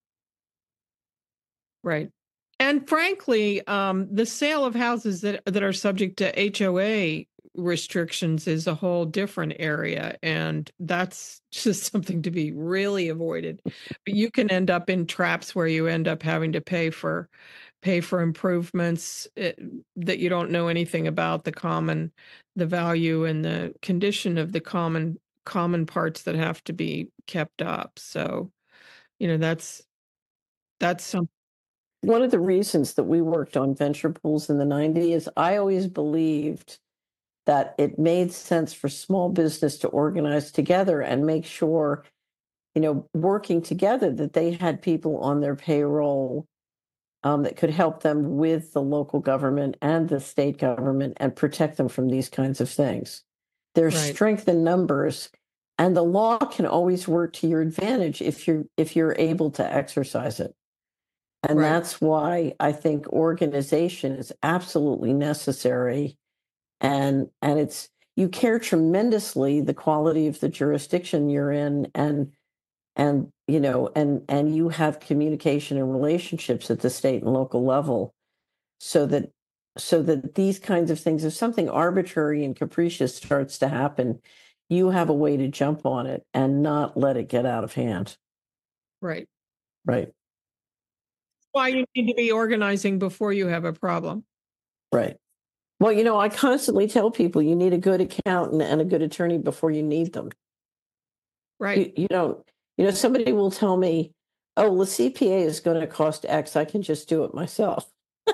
Right. And frankly, um, the sale of houses that that are subject to H O A restrictions is a whole different area, and that's just something to be really avoided. But you can end up in traps where you end up having to pay for pay for improvements eh, that you don't know anything about the common, the value and the condition of the common common parts that have to be kept up. So, you know, that's that's something. One of the reasons that we worked on venture pools in the nineties, I always believed that it made sense for small business to organize together and make sure, you know, working together that they had people on their payroll um, that could help them with the local government and the state government and protect them from these kinds of things. There's Right. strength in numbers, and the law can always work to your advantage if you're if you're able to exercise it. And Right. that's why I think organization is absolutely necessary. And and it's you care tremendously the quality of the jurisdiction you're in, and and you know and and you have communication and relationships at the state and local level, so that so that these kinds of things, if something arbitrary and capricious starts to happen, you have a way to jump on it and not let it get out of hand. Right. Right. Why you need to be organizing before you have a problem. Right. Well, you know, I constantly tell people you need a good accountant and a good attorney before you need them. Right. You, you don't, you know, somebody will tell me, oh, well, the C P A is going to cost X. I can just do it myself.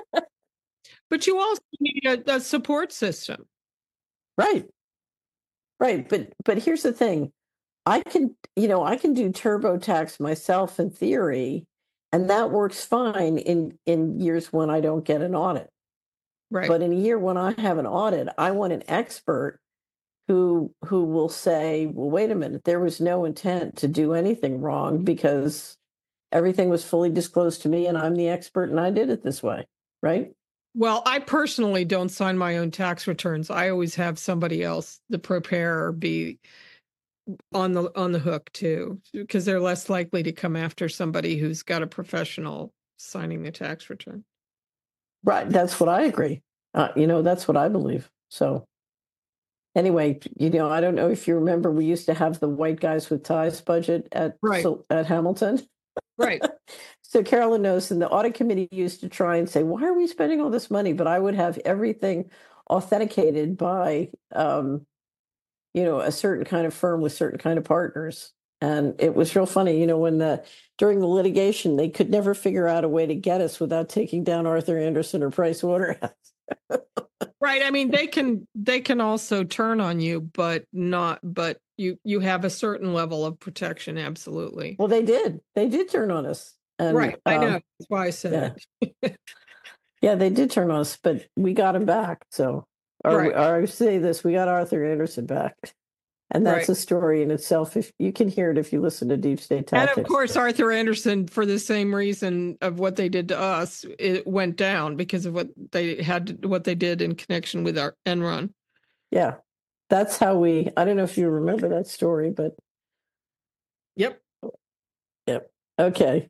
But you also need a, a support system. Right. Right. But but here's the thing. I can, you know, I can do TurboTax myself in theory, and that works fine in in years when I don't get an audit. Right. But in a year when I have an audit, I want an expert who who will say, well, wait a minute, there was no intent to do anything wrong because everything was fully disclosed to me and I'm the expert and I did it this way. Right. Well, I personally don't sign my own tax returns. I always have somebody else, the preparer, be on the on the hook too, because they're less likely to come after somebody who's got a professional signing the tax return. Right. That's what I agree. Uh, you know, that's what I believe. So anyway, you know, I don't know if you remember, we used to have the white guys with ties budget at Right. so, at Hamilton. Right. So Carolyn knows, and the audit committee used to try and say, why are we spending all this money? But I would have everything authenticated by, um, you know, a certain kind of firm with certain kind of partners. And it was real funny, you know, when the during the litigation, they could never figure out a way to get us without taking down Arthur Andersen or Price Waterhouse. Right. I mean, they can they can also turn on you, but not but you you have a certain level of protection. Absolutely. Well, they did. They did turn on us. And, Right. I um, know. That's why I said yeah. it. Yeah, they did turn on us, but we got him back. So, or, Right. or I say this, we got Arthur Andersen back. And that's Right. a story in itself. If you can hear it if you listen to Deep State And Tactics. of course, Arthur Andersen, for the same reason of what they did to us, it went down because of what they had, what they did in connection with our Enron. Yeah, that's how we. I don't know if you remember that story, but Yep. yep. Okay.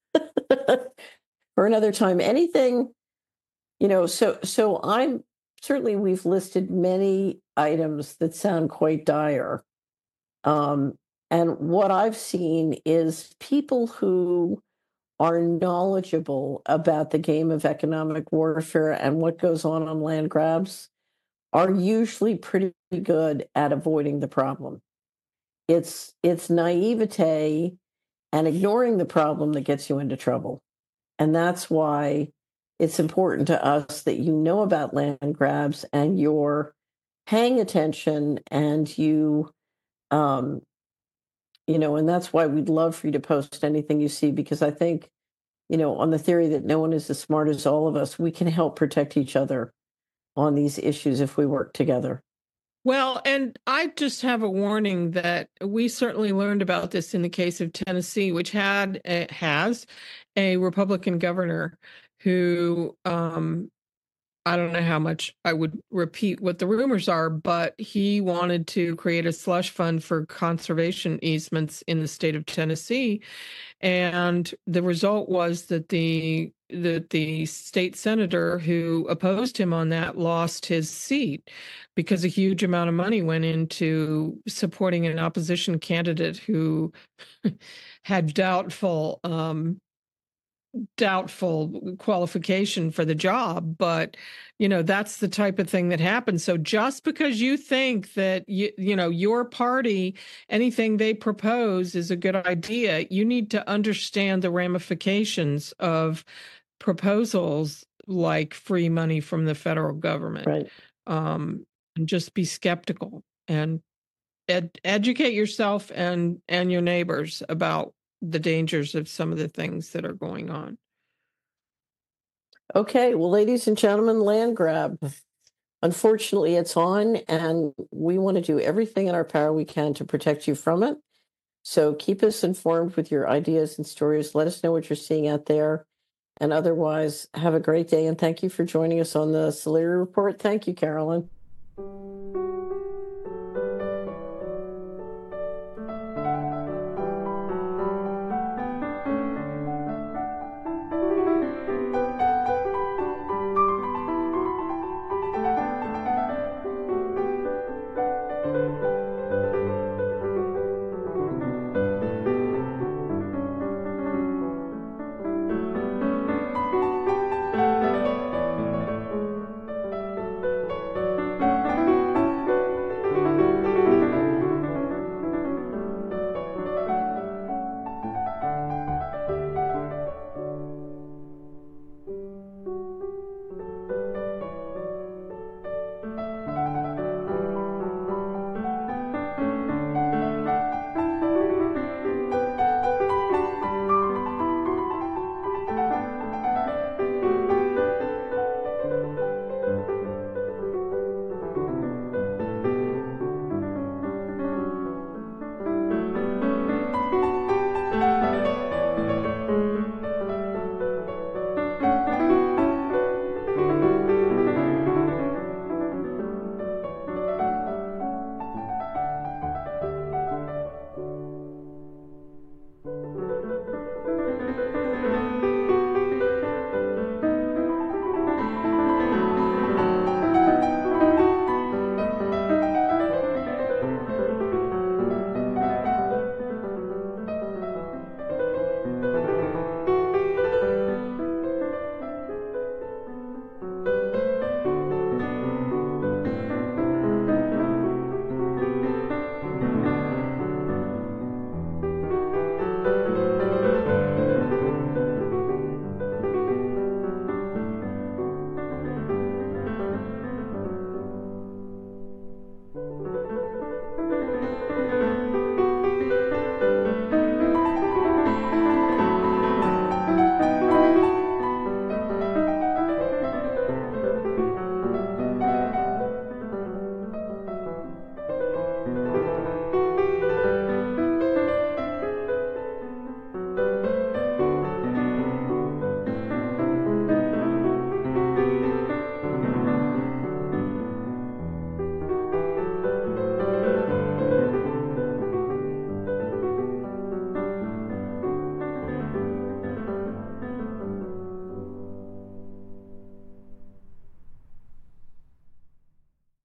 For another time, anything, you know. So, so I'm certainly we've listed many items that sound quite dire. Um, and what I've seen is people who are knowledgeable about the game of economic warfare and what goes on on land grabs are usually pretty good at avoiding the problem. It's it's naivete and ignoring the problem that gets you into trouble. And that's why it's important to us that you know about land grabs and you're paying attention and you um, you know, and that's why we'd love for you to post anything you see, because I think, you know, on the theory that no one is as smart as all of us, we can help protect each other on these issues if we work together. Well, and I just have a warning that we certainly learned about this in the case of Tennessee, which had uh, has a Republican governor who um, I don't know how much I would repeat what the rumors are, but he wanted to create a slush fund for conservation easements in the state of Tennessee. And the result was that the that the state senator who opposed him on that lost his seat because a huge amount of money went into supporting an opposition candidate who had doubtful um, doubtful qualification for the job. But you know, that's the type of thing that happens. So just because you think that you you know your party, anything they propose is a good idea, you need to understand the ramifications of proposals like free money from the federal government. Right. Um, and just be skeptical and ed- educate yourself and and your neighbors about the dangers of some of the things that are going on. Okay, well, ladies and gentlemen, land grab. Unfortunately, it's on, and we want to do everything in our power we can to protect you from it. So keep us informed with your ideas and stories. Let us know what you're seeing out there. And otherwise, have a great day. And thank you for joining us on the Solari Report. Thank you, Carolyn.